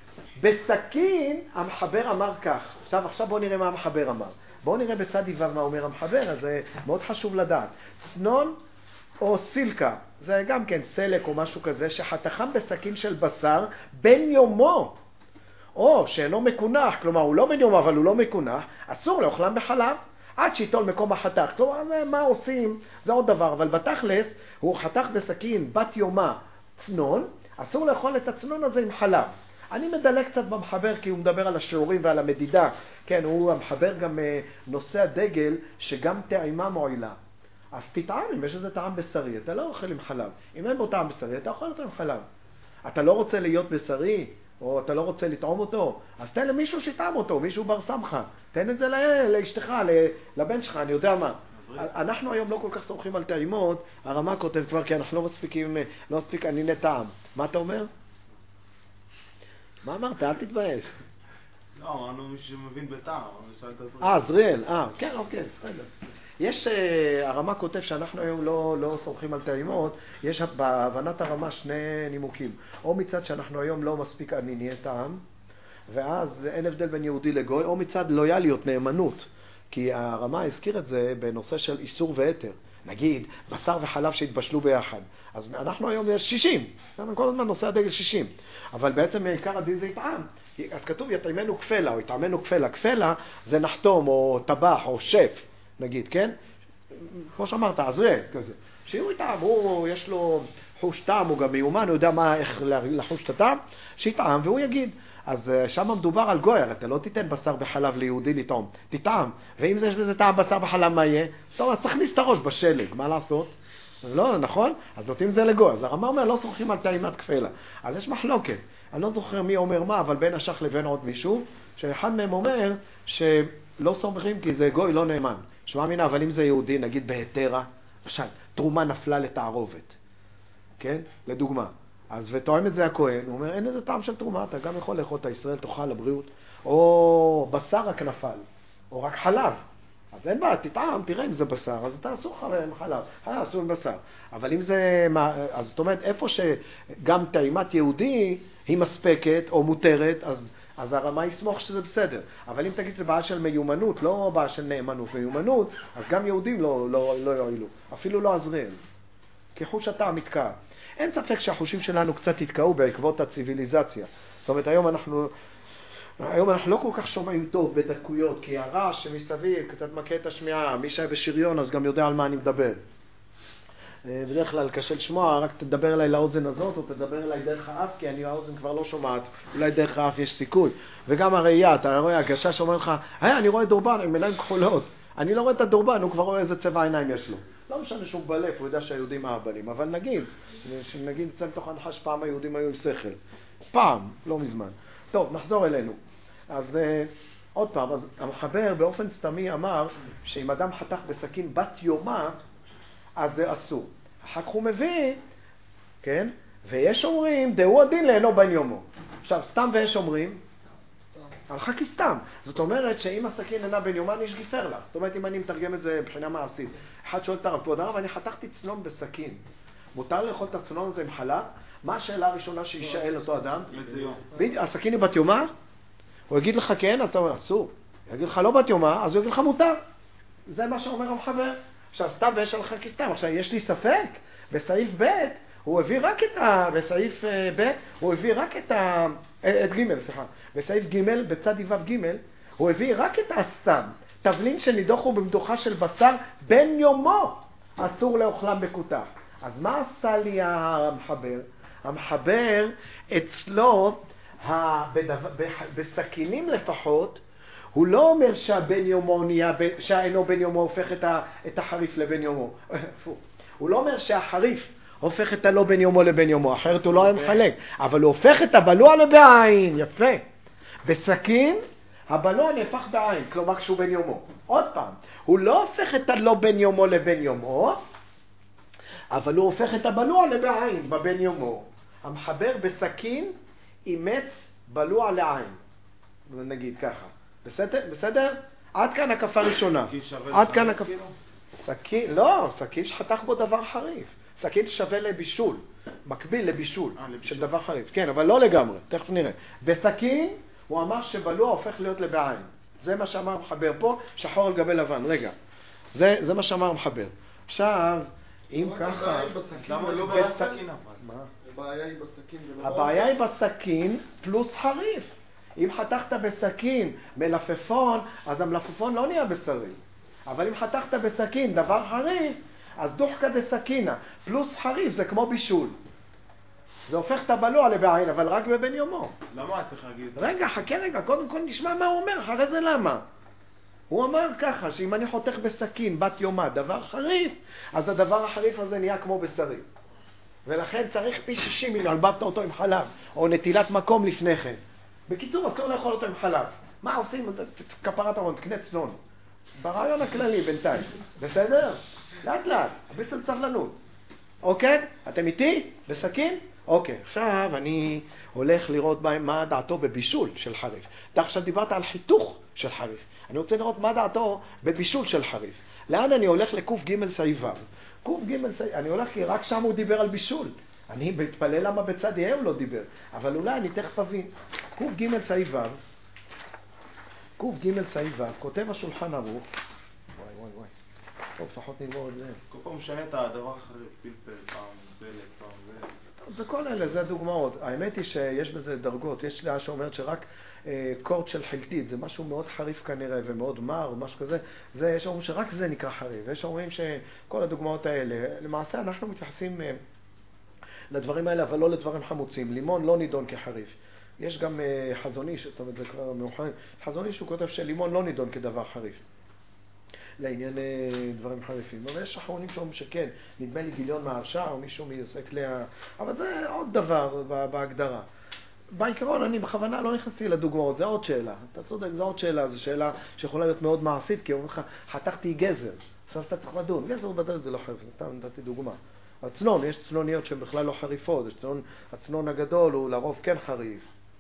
בסכין המחבר אמר כך. עכשיו בואו נראה מה המחבר אמר. בואו נראה בצדי ו' מה אומר המחבר, אז זה מאוד חשוב לדעת. צנון או סילקה, זה גם כן סלק או משהו כזה, שחתכם בסכין של בשר בין יומו, או שאינו מקונח, כלומר הוא לא בין יומו אבל הוא לא מקונח, אסור לאוכלם בחלב, עד שיטול מקום החתך. כלומר, מה עושים? זה עוד דבר, אבל בתכלס הוא חתך בסכין בת יומה צנון, אסור לאכול את הצנון הזה עם חלב. אני מדלג קצת במחבר כי הוא מדבר על השיעורים ועל המדידה. כן, הוא המחבר גם נושא הדגל שגם טעימה מועילה. אז תטעם אם יש איזה טעם בשרי, אתה לא אוכל עם חלב. אם אין בו טעם בשרי, אתה אוכל אותו עם חלב. אתה לא רוצה להיות בשרי, או אתה לא רוצה לטעום אותו, אז תן למישהו שיטעם אותו, מישהו בר סמכה. תן את זה לאשתך, לבן שלך, אני יודע מה. אנחנו היום לא כל כך סומכים על טעימות, הרמה כותב כבר כי אנחנו לא מספיק ענייני טעם. מה אתה אומר? מה אמרת? אל תתבייש. לא, אמרנו מישהו שמבין בטעם, אבל עזריאל, כן, אוקיי, בסדר. יש, הרמה כותב שאנחנו היום לא סומכים על טעימות, יש בהבנת הרמה שני נימוקים. או מצד שאנחנו היום לא מספיק ענייני טעם, ואז אין הבדל בין יהודי לגוי, או מצד לויאליות, נאמנות. כי הרמה הזכיר את זה בנושא של איסור ויתר. נגיד, בשר וחלב שהתבשלו ביחד. אז אנחנו היום יש 60. כל הזמן נושא הדגל 60. אבל בעצם מעיקר הדין זה יטעם. אז כתוב יטעמנו כפלה או יטעמנו כפלה. כפלה זה נחתום או טבח או שף, נגיד, כן? כמו שאמרת, עזריאל כזה. שהוא יטעם, יש לו חוש טעם, הוא גם מיומן, הוא יודע איך לחוש את הטעם, שיטעם והוא יגיד. אז שם מדובר על גויר, אתה לא תיתן בשר בחלב ליהודי לטעום, תטעם. ואם יש בזה טעם בשר בחלב, מה יהיה? טוב, אז תכניס את הראש בשלג, מה לעשות? לא, נכון? אז נותנים את זה לגויר. אז הרמה אומר, לא סומכים על טעימת כפלה. אז יש מחלוקת. אני לא זוכר מי אומר מה, אבל בין השח לבין עוד מישהו, שאחד מהם אומר שלא סומכים כי זה גוי לא נאמן. שמע מינה, אבל אם זה יהודי, נגיד בהתרה, למשל, תרומה נפלה לתערובת. כן? לדוגמה. אז ותואם את זה הכהן, הוא אומר, אין איזה טעם של תרומה, אתה גם יכול לאכול את הישראל, תאכל לבריאות, או בשר רק נפל, או רק חלב. אז אין בעיה, תטעם, תראה אם זה בשר, אז אתה אסור עם חלב, אסור עם בשר. אבל אם זה, אז זאת אומרת, איפה שגם טעימת יהודי היא מספקת או מותרת, אז הרמה יסמוך שזה בסדר. אבל אם תגיד שזה בעיה של מיומנות, לא בעיה של נאמנות, מיומנות, אז גם יהודים לא יועילו, אפילו לא עזריאל. כחוש הטעם מתקע. אין ספק שהחושים שלנו קצת התקעו בעקבות הציביליזציה. זאת אומרת, היום אנחנו לא כל כך שומעים טוב בדקויות, כי הרעש שמסביב קצת מכה את השמיעה. מי שהיה בשריון אז גם יודע על מה אני מדבר. בדרך כלל קשה לשמוע, רק תדבר אליי לאוזן הזאת, או תדבר אליי דרך האף, כי האוזן כבר לא שומעת, אולי דרך האף יש סיכוי. וגם הראייה, אתה רואה, הגשש שאומר לך, אני רואה דורבן עם עיניים כחולות. אני לא רואה את הדורבן, הוא כבר רואה איזה צבע עיניים יש לו. לא משנה שהוא בלף, הוא יודע שהיהודים אהבלים, אבל נגיד צם תוך הנחש פעם היהודים היו עם שכל. פעם, לא מזמן. טוב, נחזור אלינו. אז עוד פעם, אז המחבר באופן סתמי אמר שאם אדם חתך בסכין בת יומה, אז זה אסור. אחר כך הוא מביא, כן? ויש אומרים, דהו הדין לאינו בן יומו. עכשיו, סתם ויש אומרים, הלכה כסתם. זאת אומרת שאם הסכין אינה בן יומן, יש גיפר לה. זאת אומרת, אם אני מתרגם את זה מבחינה מעשית. אחד שואל את הרב, כבוד הרב, אני חתכתי צנון בסכין. מותר לאכול את הצנון הזה עם חלב? מה השאלה הראשונה שישאל אותו אדם? הסכין היא בת יומה? הוא יגיד לך כן, אתה אומר, אסור. יגיד לך לא בת יומה, אז הוא יגיד לך מותר. זה מה שאומר המחבר. עכשיו, סתם ויש עליך כסתם. עכשיו, יש לי ספק, בסעיף ב' הוא הביא רק בסעיף ב' הוא הביא רק את ג', סליחה. בסעיף ג', בצד יבב ג', הוא הביא רק את הסתם. תבלין שנידוחו במדוחה של בשר בין יומו, אסור לאוכלם בכותח. אז מה עשה לי המחבר? המחבר אצלו, בסכינים לפחות, הוא לא אומר שהבן יומו נהיה, שהאינו בן יומו הופך את החריף לבן יומו. הוא לא אומר שהחריף הופך את הלא בן יומו לבן יומו, אחרת הוא לא היה מחלק. אבל הוא הופך את הבלוע לבעין, יפה. בסכין, הבלוע נהפך בעין, כלומר כשהוא בן יומו. עוד פעם, הוא לא הופך את הלא בן יומו לבן יומו, אבל הוא הופך את הבלוע לבעין, בבן יומו. המחבר בסכין אימץ בלוע לעין. נגיד ככה. בסדר? עד כאן הקפה ראשונה. עד כאן הקפה. סכין, לא, סכין שחתך בו דבר חריף. סכין שווה לבישול, מקביל לבישול של דבר חריף. כן, אבל לא לגמרי, תכף נראה. בסכין הוא אמר שבלוע הופך להיות לבעין. זה מה שאמר המחבר פה, שחור על גבי לבן. רגע, זה מה שאמר המחבר. עכשיו, אם ככה... למה לא בסכין אבל? מה? הבעיה היא בסכין. הבעיה היא בסכין פלוס חריף. אם חתכת בסכין מלפפון, אז המלפפון לא נהיה בשרי. אבל אם חתכת בסכין דבר חריף, אז דוחקה דסכינה פלוס חריף זה כמו בישול. זה הופך את הבלוע לבעין, אבל רק בבן יומו. למה אתה צריך להגיד? רגע, חכה רגע, קודם כל נשמע מה הוא אומר, אחרי זה למה. הוא אמר ככה, שאם אני חותך בסכין בת יומה דבר חריף, אז הדבר החריף הזה נהיה כמו בשרי. ולכן צריך פי 60 אם הלבבת אותו עם חלב, או נטילת מקום לפני כן. בקיצור, אסור לאכול אותו עם חלב. מה עושים? כפרת המון, קנה צנון. ברעיון הכללי בינתיים. בסדר? לאט לאט, בסל סבלנות. אוקיי? אתם איתי? בסכין? אוקיי. עכשיו אני הולך לראות מה דעתו בבישול של חריף. אתה עכשיו דיברת על חיתוך של חריף. אני רוצה לראות מה דעתו בבישול של חריף. לאן אני הולך? לקוף ג' סעיב ו'. קוף ג' סעיב, אני הולך כי רק שם הוא דיבר על בישול. אני מתפלל למה בצד יהיה הוא לא דיבר. אבל אולי אני תכף אבין. קוף ג' סעיב ו'. קוף ג' סעיב ו'. כותב השולחן ערוך. וואי. טוב, לפחות נגמור את זה. כל פעם משנה את הדבר אחרי פלפל, פעם זלת, פעם זה. זה כל אלה, זה דוגמאות. האמת היא שיש בזה דרגות. יש דעה שאומרת שרק קורט של חלטית, זה משהו מאוד חריף כנראה ומאוד מר או משהו כזה. יש אומרים שרק זה נקרא חריף. יש אומרים שכל הדוגמאות האלה, למעשה אנחנו מתייחסים לדברים האלה, אבל לא לדברים חמוצים. לימון לא נידון כחריף. יש גם חזוני, זאת אומרת, זה כבר מאוחר. חזוני שהוא כותב שלימון לא נידון כדבר חריף. לעניין דברים חריפים. אבל יש אחרונים שאומרים שכן, נדמה לי גיליון מהרשע או מישהו מעושה כלי אבל זה עוד דבר בהגדרה. בעיקרון אני בכוונה לא נכנסתי לדוגמאות, זה עוד שאלה. אתה צודק, זה עוד שאלה, זו שאלה שיכולה להיות מאוד מעשית, כי אומרים לך, חתכתי גזר, עכשיו אתה צריך לדון. גזר בדרך זה לא חריף, סתם נתתי דוגמה. הצנון, יש צנוניות שהן בכלל לא חריפות, הצנון הגדול הוא לרוב כן חריף.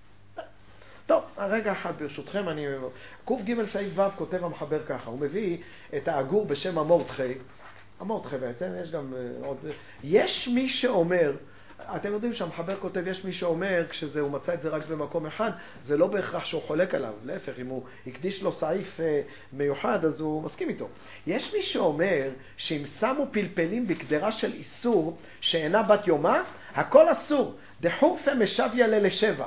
טוב, רגע אחד ברשותכם, קוף ג' סעיף ו' כותב המחבר ככה, הוא מביא את האגור בשם המורדכי, בעצם יש גם עוד, יש מי שאומר, אתם יודעים שהמחבר כותב, יש מי שאומר, כשהוא מצא את זה רק במקום אחד, זה לא בהכרח שהוא חולק עליו, להפך, אם הוא הקדיש לו סעיף מיוחד, אז הוא מסכים איתו. יש מי שאומר, שאם שמו פלפלים בקדרה של איסור, שאינה בת יומה, הכל אסור, דחורפה משוויה לשבח.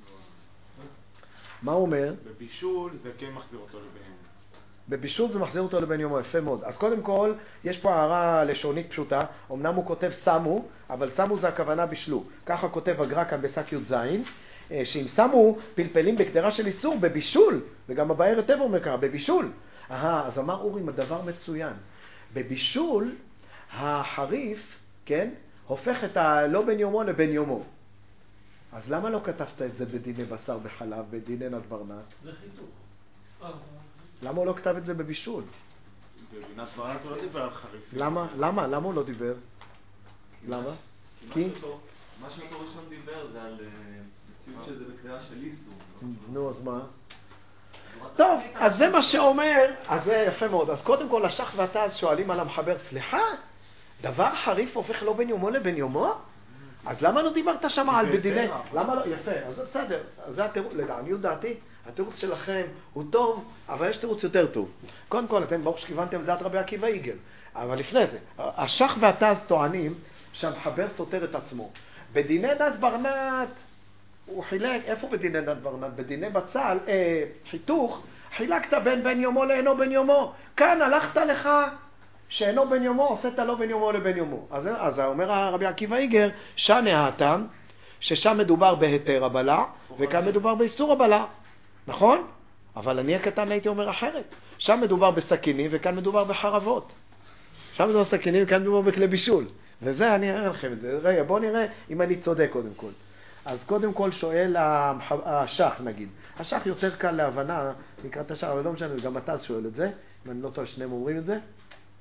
מה הוא אומר? בבישול זה כן מחזיר אותו לבן יומו. בבישול זה מחזיר אותו לבן יומו, יפה מאוד. אז קודם כל, יש פה הערה לשונית פשוטה, אמנם הוא כותב שמו, אבל שמו זה הכוונה בישלו. ככה כותב הגר"א כאן בשק י"ז, שאם שמו פלפלים בקדרה של איסור, בבישול, וגם הבאר היטב אומר ככה, בבישול. אז אמר אורים, הדבר מצוין. בבישול, החריף, כן, הופך את הלא בן יומו לבן יומו. אז למה לא כתבת את זה בדיני בשר בחלב, בדיני נדברנט? זה חיתוך. למה הוא לא כתב את זה בבישול? בבינת דברנט הוא לא דיבר על חריף. למה הוא לא דיבר? למה? כי? מה שאותו ראשון דיבר זה על מציאות שזה בקריאה של איסור. נו, אז מה? טוב, אז זה מה שאומר, אז זה יפה מאוד. אז קודם כל, השח והתז שואלים על המחבר, סליחה, דבר חריף הופך לא בן יומו לבן יומו? אז למה לא דיברת שם על בדיני? למה לא? יפה, אז זה בסדר. זה התירוץ, לעניות דעתי, התירוץ שלכם הוא טוב, אבל יש תירוץ יותר טוב. קודם כל, אתם ברוך שכיוונתם לדעת רבי עקיבא יגאל. אבל לפני זה, השח והתז טוענים שהמחבר סותר את עצמו. בדיני דת ברנת, הוא חילק, איפה בדיני דת ברנת? בדיני בצל, חיתוך, חילקת בין בן יומו לאינו בן יומו. כאן הלכת לך שאינו בן יומו, עושית לו בן יומו לבן יומו. אז אומר הרבי עקיבא איגר, שנה האטם, ששם מדובר בהיתר הבלה, וכאן מדובר באיסור הבלה. נכון? אבל אני הקטן הייתי אומר אחרת. שם מדובר בסכינים וכאן מדובר בחרבות. שם מדובר בסכינים וכאן מדובר בכלי בישול. וזה אני אראה לכם את זה. רגע, בואו נראה אם אני צודק קודם כל. אז קודם כל שואל השח נגיד. השח יותר קל להבנה, נקרא את השח, אבל לא משנה, גם אתה שואל את זה. אם אני לא טועה, שניהם אומרים את זה.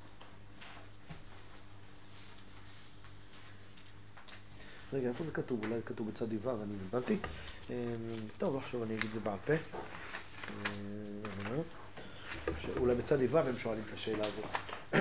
רגע, איפה זה כתוב? אולי כתוב בצד עיוור, אני הבנתי. טוב, עכשיו אני אגיד את זה בעל פה. אולי בצד עיוור הם שואלים את השאלה הזאת.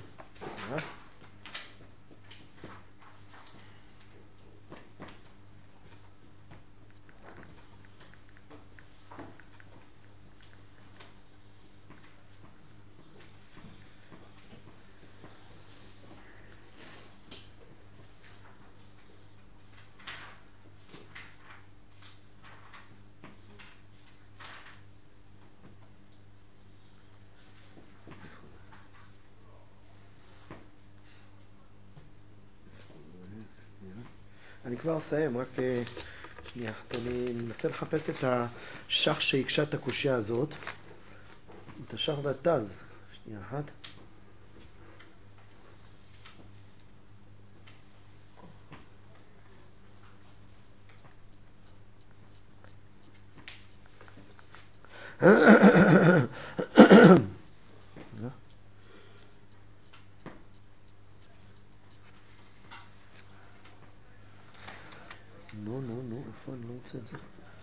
אני כבר אסיים, רק שנייה, אני מנסה לחפש את השח שהקשה את הקושיה הזאת, את השח והתז, שנייה אחת. נו, איפה אני לא רוצה את זה?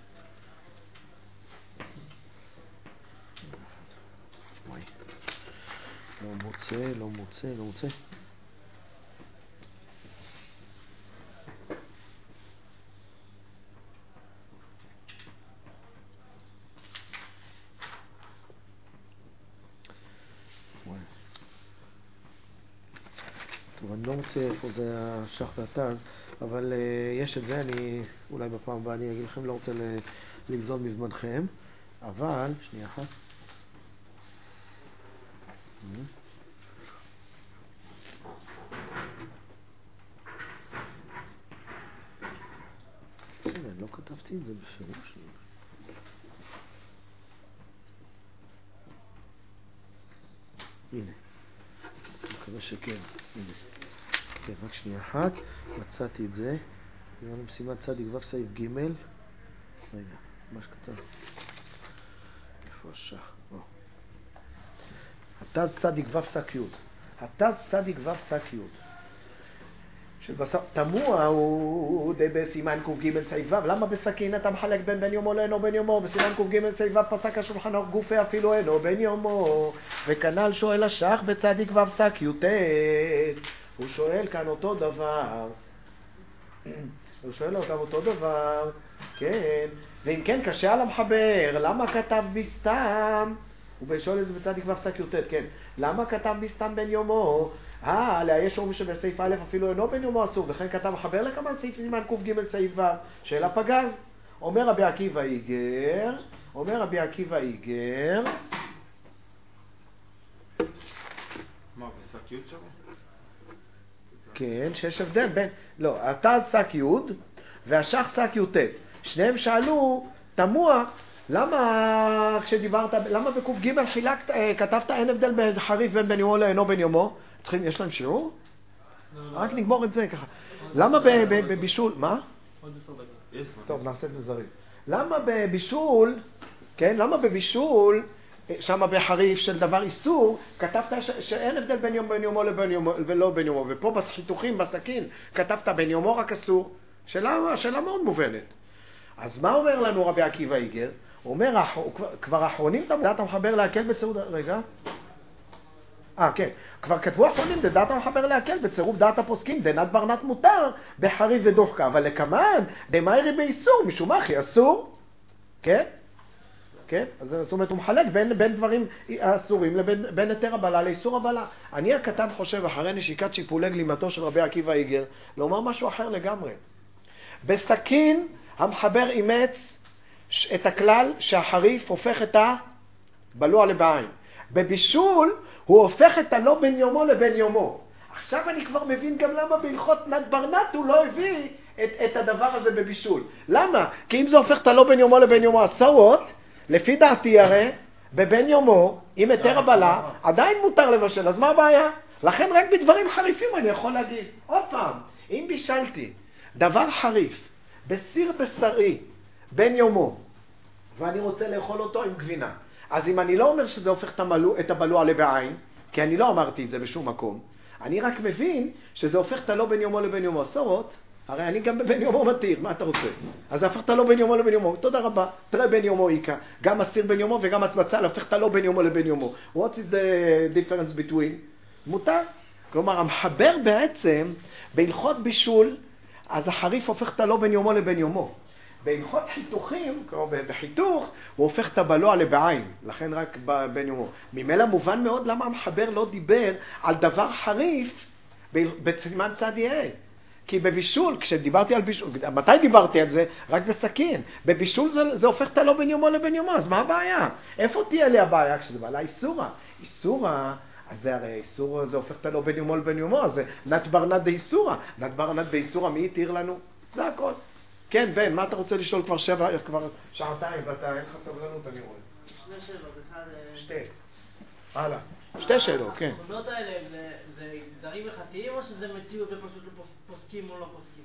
וואי. לא מוצא. טוב, אני לא מוצא איפה זה השח והתז. אבל יש את זה, אני אולי בפעם הבאה אני אגיד לכם, לא רוצה לגזול מזמנכם, אבל, שנייה אחת. לא כתבתי את זה בפירוש. הנה, אני מקווה שכן, הנה. כן, רק שנייה אחת, מצאתי את זה. נראה למשימת צדיק ו' סעיף ג'. רגע, מה שכתב. איפה השח? התז צדיק ו' סק י'. התז צדיק ו' סק י'. תמוה הוא די בסימן ק"ג סעיף ו'. למה בסכין אתה מחלק בין בן יומו לאינו בן יומו? בסימן ק"ג סעיף ו' פסק השולחן ערוך גופה אפילו אינו בן יומו. וכנ"ל שואל השח בצדיק ו' סק י'. הוא שואל כאן אותו דבר. הוא שואל אותם אותו דבר. כן. ואם כן, קשה על המחבר. למה כתב בסתם? הוא שואל את זה בצדיק ו' סק י'. כן. למה כתב בסתם בן יומו? יש אומרים שבסעיף א' אפילו אינו בן יומו אסור. וכן כתב מחבר לכמה סעיף סימן ק"ג סעיף ו'. שאלה פגז. אומר רבי עקיבא איגר. מה, בסק י' שם? כן, שיש הבדל בין, לא, התז סק י' והשח סק י'. שניהם שאלו, תמוה, למה כשדיברת, למה בק"ג כתבת אין הבדל בין חריף בין בן יומו לאינו בן יומו? יש להם שיעור? רק נגמור את זה ככה. למה בבישול, מה? טוב, נעשה את זה זריז. למה בבישול, כן, למה בבישול, שם בחריף של דבר איסור, כתבת שאין הבדל בין יומו לבין יומו ולא בין יומו, ופה בחיתוכים, בסכין, כתבת בין יומו רק אסור. שאלה מאוד מובנת. אז מה אומר לנו רבי עקיבא איגר? הוא אומר, כבר אחרונים דעת המחבר להקל בצירוף, רגע. כן. כבר כתבו אחרונים, דעת המחבר להקל בצירוף דעת הפוסקים, דנת ברנת מותר, בחריף ודוחקה, אבל לקמן, דמיירי באיסור, משום אחי אסור. כן? כן? אז זאת אומרת, הוא מחלק בין דברים אסורים בין היתר הבלה לאיסור הבלה. אני הקטן חושב, אחרי נשיקת שיפולי גלימתו של רבי עקיבא איגר, לומר משהו אחר לגמרי. בסכין המחבר אימץ את הכלל שהחריף הופך את הבלוע לבעין. בבישול הוא הופך את הלא בין יומו לבין יומו. עכשיו אני כבר מבין גם למה בהלכות נת ברנת הוא לא הביא את הדבר הזה בבישול. למה? כי אם זה הופך את הלא בין יומו לבין יומו עשרות, לפי דעתי הרי, בבין יומו, עם היתר הבלה, עדיין מותר לבשל, אז מה הבעיה? לכן רק בדברים חריפים אני יכול להגיד. עוד פעם, אם בישלתי דבר חריף, בסיר בשרי, בין יומו, ואני רוצה לאכול אותו עם גבינה, אז אם אני לא אומר שזה הופך את הבלוע לבעין, כי אני לא אמרתי את זה בשום מקום, אני רק מבין שזה הופך את הלא בין יומו לבין יומו עשרות, הרי אני גם בבין יומו מתיר, מה אתה רוצה? אז זה הופך את הלא בין יומו לבין יומו, תודה רבה, תראה בין יומו איקה, גם הסיר בין יומו וגם הצבצל הופך את הלא בין יומו לבין יומו. What is the difference between? מותר. כלומר, המחבר בעצם, בהלכות בישול, אז החריף הופך את הלא בין יומו לבין יומו. בהלכות חיתוכים, כמו בחיתוך, הוא הופך את הבלוע לבעין, לכן רק בין יומו. ממילא מובן מאוד למה המחבר לא דיבר על דבר חריף בסימן צד יהיה. כי בבישול, כשדיברתי על בישול, מתי דיברתי על זה? רק בסכין. בבישול זה הופך את הלא בין יומו לבין יומו, אז מה הבעיה? איפה תהיה לי הבעיה כשזה בא? לאיסורה. איסורה, אז זה הרי איסורה, זה הופך את הלא בין יומו לבין יומו, אז זה נת ברנת באיסורה. נת ברנת באיסורה, מי יתיר לנו? זה הכל. כן, בן, מה אתה רוצה לשאול כבר שעתיים, ואתה אין לך סבלנות, אני רואה. שני שאלות, אחד... שתי. הלאה. שתי שאלות, כן. התכונות האלה, זה דברים הלכתיים או שזה מציאות ופשוט פוסקים או לא פוסקים?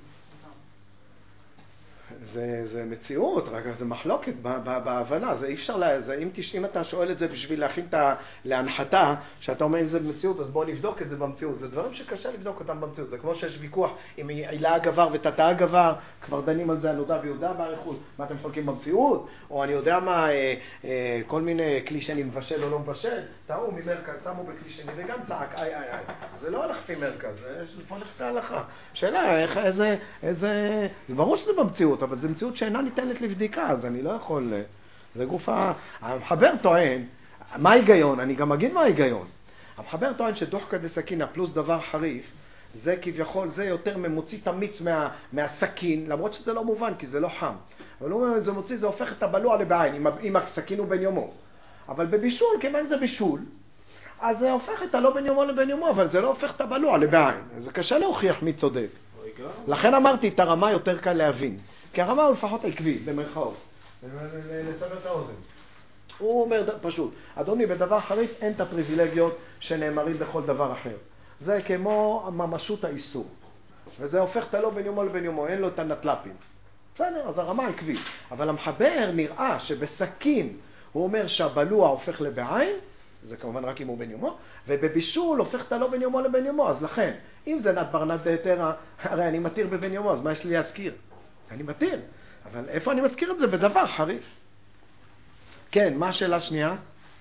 זה מציאות, רק זה מחלוקת בהבנה, זה אי אפשר, אם אתה שואל את זה בשביל להכין להנחתה, שאתה אומר אם זה במציאות, אז בוא נבדוק את זה במציאות, זה דברים שקשה לבדוק אותם במציאות, זה כמו שיש ויכוח עם עילה הגבר ותתה הגבר, כבר דנים על זה הנודע ויודע באריכות, מה אתם חולקים במציאות, או אני יודע מה, כל מיני כלי שני מבשל או לא מבשל, טעו ממרכז, שמו בכלי שני וגם צעק, איי, זה לא הלך לפי מרכז, זה הולך לפי ההלכה. שאלה, איזה, זה ברור שזה במציאות, אבל זו מציאות שאינה ניתנת לבדיקה, אז אני לא יכול... זה גופה... המחבר טוען, מה ההיגיון? אני גם אגיד מה ההיגיון. המחבר טוען שדוח כדי סכינה פלוס דבר חריף, זה כביכול, זה יותר ממוציא תמיץ מהסכין, למרות שזה לא מובן, כי זה לא חם. אבל הוא אומר, זה מוציא, זה הופך את הבלוע לבעין, אם הסכין הוא בין יומו. אבל בבישול, כיוון זה בישול, אז זה הופך את הלא בין יומו לבין יומו, אבל זה לא הופך את הבלוע לבעין. זה קשה להוכיח מי צודק. לכן אמרתי, את הרמה יותר קל להבין. כי הרמה הוא לפחות עקבי, במרכאות. לסבר את האוזן. הוא אומר פשוט, אדוני, בדבר חריף אין את הפריבילגיות שנאמרים בכל דבר אחר. זה כמו ממשות האיסור. וזה הופך את הלא בין יומו לבין יומו, אין לו את הנטלפים. בסדר, אז הרמה עקבית. אבל המחבר נראה שבסכין הוא אומר שהבלוע הופך לבעין, זה כמובן רק אם הוא בין יומו, ובבישול הופך את הלא בין יומו לבין יומו. אז לכן, אם זה נת ברנת דהתרא, הרי אני מתיר בבין יומו, אז מה יש לי להזכיר? אני מתיר. אבל איפה אני מזכיר את זה? בדבר חריף. כן, מה השאלה השנייה?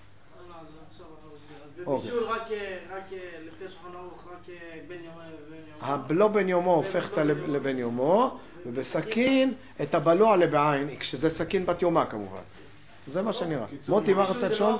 בבישול רק לפי שולחן ערוך, רק בין יומו לבין יומו. לא בין יומו הופך לבין יומו, ובסכין את הבלוע לבעין, כשזה סכין בת יומה כמובן. זה מה שנראה. מוטי, מה רצית שואל?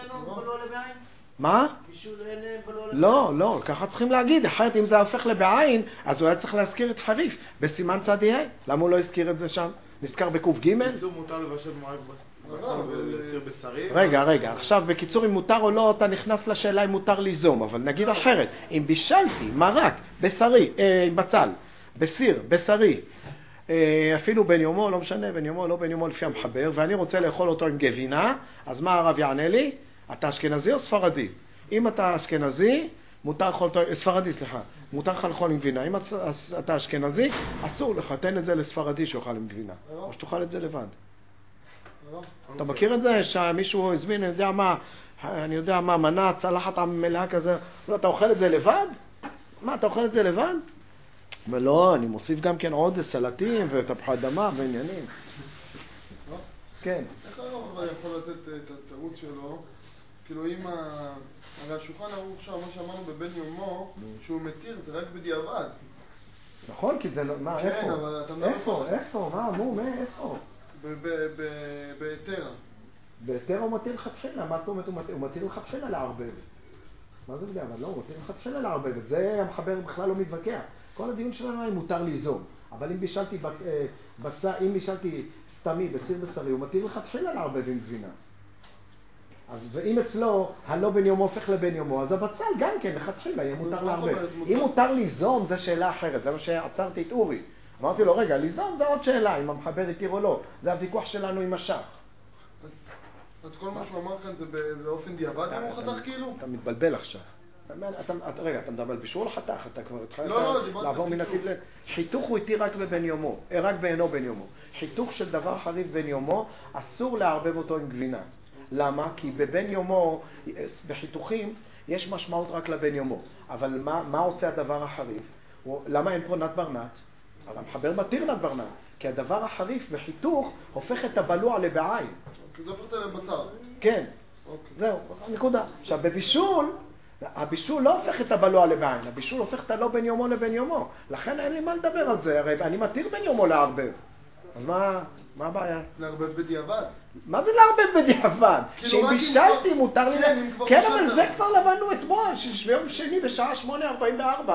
מה? לא, ככה צריכים להגיד. אחרת אם זה הופך לבעין, אז הוא היה צריך להזכיר את חריף בסימן צד יהיה. למה הוא לא הזכיר את זה שם? נזכר בקוף ג'? בקיצור מותר לבשל מועד ולסיר בשרי. רגע, עכשיו בקיצור אם מותר או לא, אתה נכנס לשאלה אם מותר ליזום, אבל נגיד אחרת, אם בישלתי מרק בשרי, בצל, בסיר, בשרי, אפילו בין יומו, לא משנה, בין יומו, לא בין יומו לפי המחבר, ואני רוצה לאכול אותו עם גבינה, אז מה הרב יענה לי? אתה אשכנזי או ספרדי? אם אתה אשכנזי, מותר לאכול אותו, ספרדי, סליחה, מותר לך לאכול עם גבינה. אם אתה אשכנזי, אסור לך, תן את זה לספרדי שאוכל עם גבינה, או שתאכל את זה לבד. אתה מכיר את זה שמישהו הזמין, אני יודע מה, מנה, צלחת מלאה כזה, לא, אתה אוכל את זה לבד? מה, אתה אוכל את זה לבד? ולא, אני מוסיף גם כן עוד סלטים ותפוחי אדמה ועניינים. כן. איך הרב יכול לתת את הטעות שלו? כאילו אם הרי השולחן ערוך שם, מה שאמרנו בבין יומו, שהוא מתיר, זה רק בדיעבד. נכון, כי זה לא, מה, איפה? כן, אבל אתה מדבר... איפה? מה, נו, איפה? בהיתרה. בהיתר הוא מתיר לכתחילה. מה זאת אומרת? הוא מתיר לכתחילה לערבב. מה זה בדיוק? אבל לא, הוא מתיר לכתחילה לערבב. את זה המחבר בכלל לא מתווכח. כל הדיון שלנו היה מותר ליזום. אבל אם בישלתי סתמי בסיר בשרי, הוא מתיר לכתחילה לערבב עם גבינה. ואם אצלו הלא בן יומו הופך לבן יומו, אז הבצל גם כן לכתחילה יהיה מותר לערבב. אם מותר ליזום, זה שאלה אחרת. זה מה שעצרתי את אורי. אמרתי לו, רגע, ליזום זה עוד שאלה, אם המחבר התיר או לא. זה הוויכוח שלנו עם השח. אז כל מה שהוא אמר כאן זה באופן דיעבד, אם הוא חתך כאילו? אתה מתבלבל עכשיו. רגע, אתה מדבר בישול חתך, אתה כבר התחלת לעבור מנתיב לב. חיתוך הוא התיר רק בבן יומו, רק בעינו בן יומו. חיתוך של דבר חריף בן יומו, אסור לערבב אותו עם גבינה. למה? כי בבן יומו, בחיתוכים, יש משמעות רק לבן יומו. אבל מה עושה הדבר החריף? למה אין פה נת ברנת? אבל המחבר מתיר נת ברנת. כי הדבר החריף בחיתוך הופך את הבלוע לבעין. זה הופך את לבשר. כן. זהו, נקודה. עכשיו, בבישול, הבישול לא הופך את הבלוע לבעין. הבישול הופך את הלא בין יומו לבין יומו. לכן אין לי מה לדבר על זה. הרי אני מתיר בין יומו לערבב. אז מה הבעיה? לערבב בדיעבד. מה זה לערבב בדיעבד? שאם בישלתי מותר לי... כן, אבל זה כבר לבנו אתמול, שביום שני בשעה 8:44.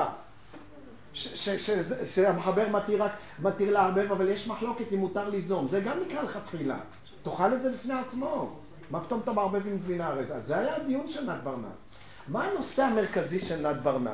שהמחבר מתיר לערבב, אבל יש מחלוקת אם מותר ליזום. זה גם נקרא לכתחילה. תאכל את זה בפני עצמו. מה פתאום אתה מערבב עם גבינה הרי? זה היה הדיון של נת ברנת. מה הנושא המרכזי של נת ברנת?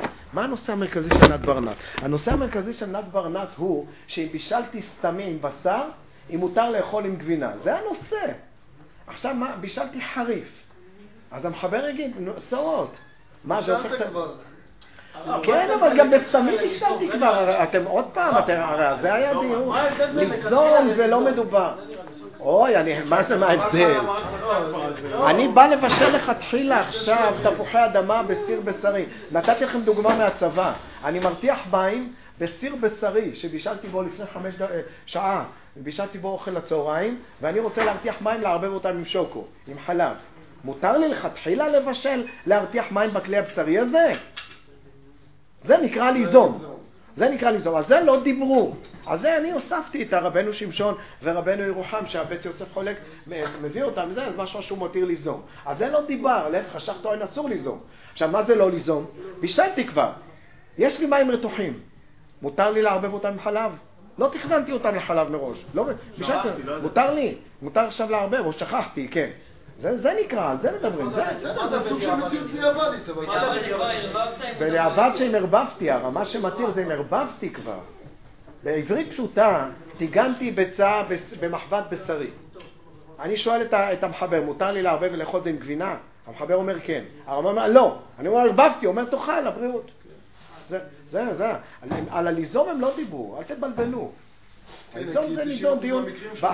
הנושא המרכזי של נת ברנת הוא שאם בישלתי סתמי עם בשר, אם מותר לאכול עם גבינה. זה הנושא. עכשיו בישלתי חריף. אז המחבר יגיד, סורות. מה זה הופך... כן, אבל גם בסתמי בישלתי כבר. אתם עוד פעם, הרי זה היה דיון. ליזום זה לא מדובר. אוי, מה זה ההבדל? אני בא לבשל לכתחילה עכשיו תפוחי אדמה בסיר בשרי. נתתי לכם דוגמה מהצבא. אני מרתיח מים בסיר בשרי שבישלתי בו לפני 5 שעה. בישלתי בו אוכל לצהריים, ואני רוצה להרתיח מים, לערבב אותם עם שוקו, עם חלב. מותר לי לכתחילה לבשל, להרתיח מים בכלי הבשרי הזה? זה נקרא ליזום. אז זה לא דיברו. אז זה אני הוספתי את הרבנו שמשון ורבנו ירוחם, שהבית יוסף חולק מביא אותם, זה אז משהו שהוא מתיר ליזום. אז זה לא דיבר, להפך, השח טוען אסור ליזום. עכשיו, מה זה לא ליזום? בישלתי כבר. יש לי מים רתוחים. מותר לי לערבב אותם עם חלב? לא תכננתי אותם לחלב מראש. בישלתי, מותר לי. מותר עכשיו לערבב, או שכחתי, כן. זה נקרא, על זה מדברים. זה סוג של מציאות דיעבדית. בדיעבד שאם הרבבתי, הרמה שמתיר זה אם הרבבתי כבר. בעברית פשוטה, טיגנתי ביצה במחבת בשרי. אני שואל את המחבר, מותר לי לערבב ולאכול את זה עם גבינה? המחבר אומר כן. הרמה אומר לא. אני אומר הרבבתי, אומר תאכל, לבריאות. זה. על הליזום הם לא דיברו, אל תבלבלו. הליזום זה נידון דיון.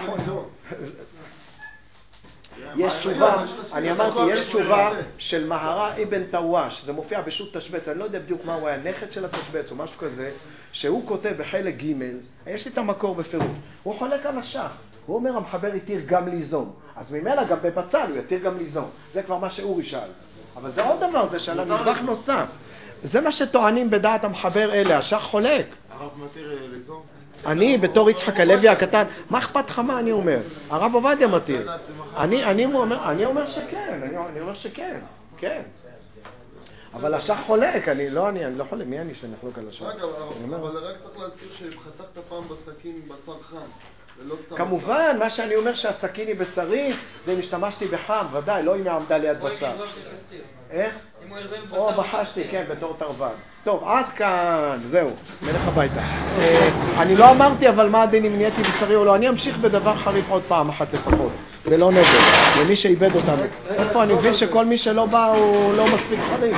יש תשובה, אני אמרתי, יש תשובה של מהרה אבן טוואש, זה מופיע בשו"ת תשבץ, אני לא יודע בדיוק מה הוא היה, נכד של התשבץ או משהו כזה, שהוא כותב בחלק ג', יש לי את המקור בפירוש, הוא חולק על השח, הוא אומר המחבר יתיר גם ליזום, אז ממילא גם בבצל הוא יתיר גם ליזום, זה כבר מה שאורי שאל, אבל זה עוד דבר, זה שאלה נדבך נוסף, זה מה שטוענים בדעת המחבר אלה, השח חולק. הרב מתיר ליזום? אני בתור יצחק הלוי הקטן, מה אכפת לך מה אני אומר? הרב עובדיה מתיר. אני אומר שכן, כן. אבל השח חולק, אני לא חולק, מי אני שאני אחלוק על השח? רגע, אבל רק צריך להזכיר שחתכת פעם בסכין בשר חם. כמובן, מה שאני אומר שהסכין היא בשרי, זה אם השתמשתי בחם, ודאי, לא אם היא עמדה ליד בשר. איך? או בחשתי, כן, בתור תרווד. טוב, עד כאן, זהו, מלך הביתה. אני לא אמרתי, אבל מה הדין אם נהייתי בשרי או לא? אני אמשיך בדבר חריף עוד פעם אחת לפחות, ולא נגד, למי שאיבד אותנו. איפה אני מבין שכל מי שלא בא הוא לא מספיק חריף.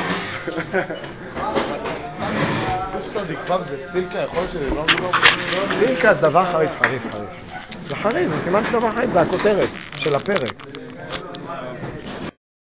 סילקה, יכול להיות שזה לא מדובר. סילקה זה דבר חריף. זה חריף, זה כמעט דבר חריף, זה הכותרת של הפרק.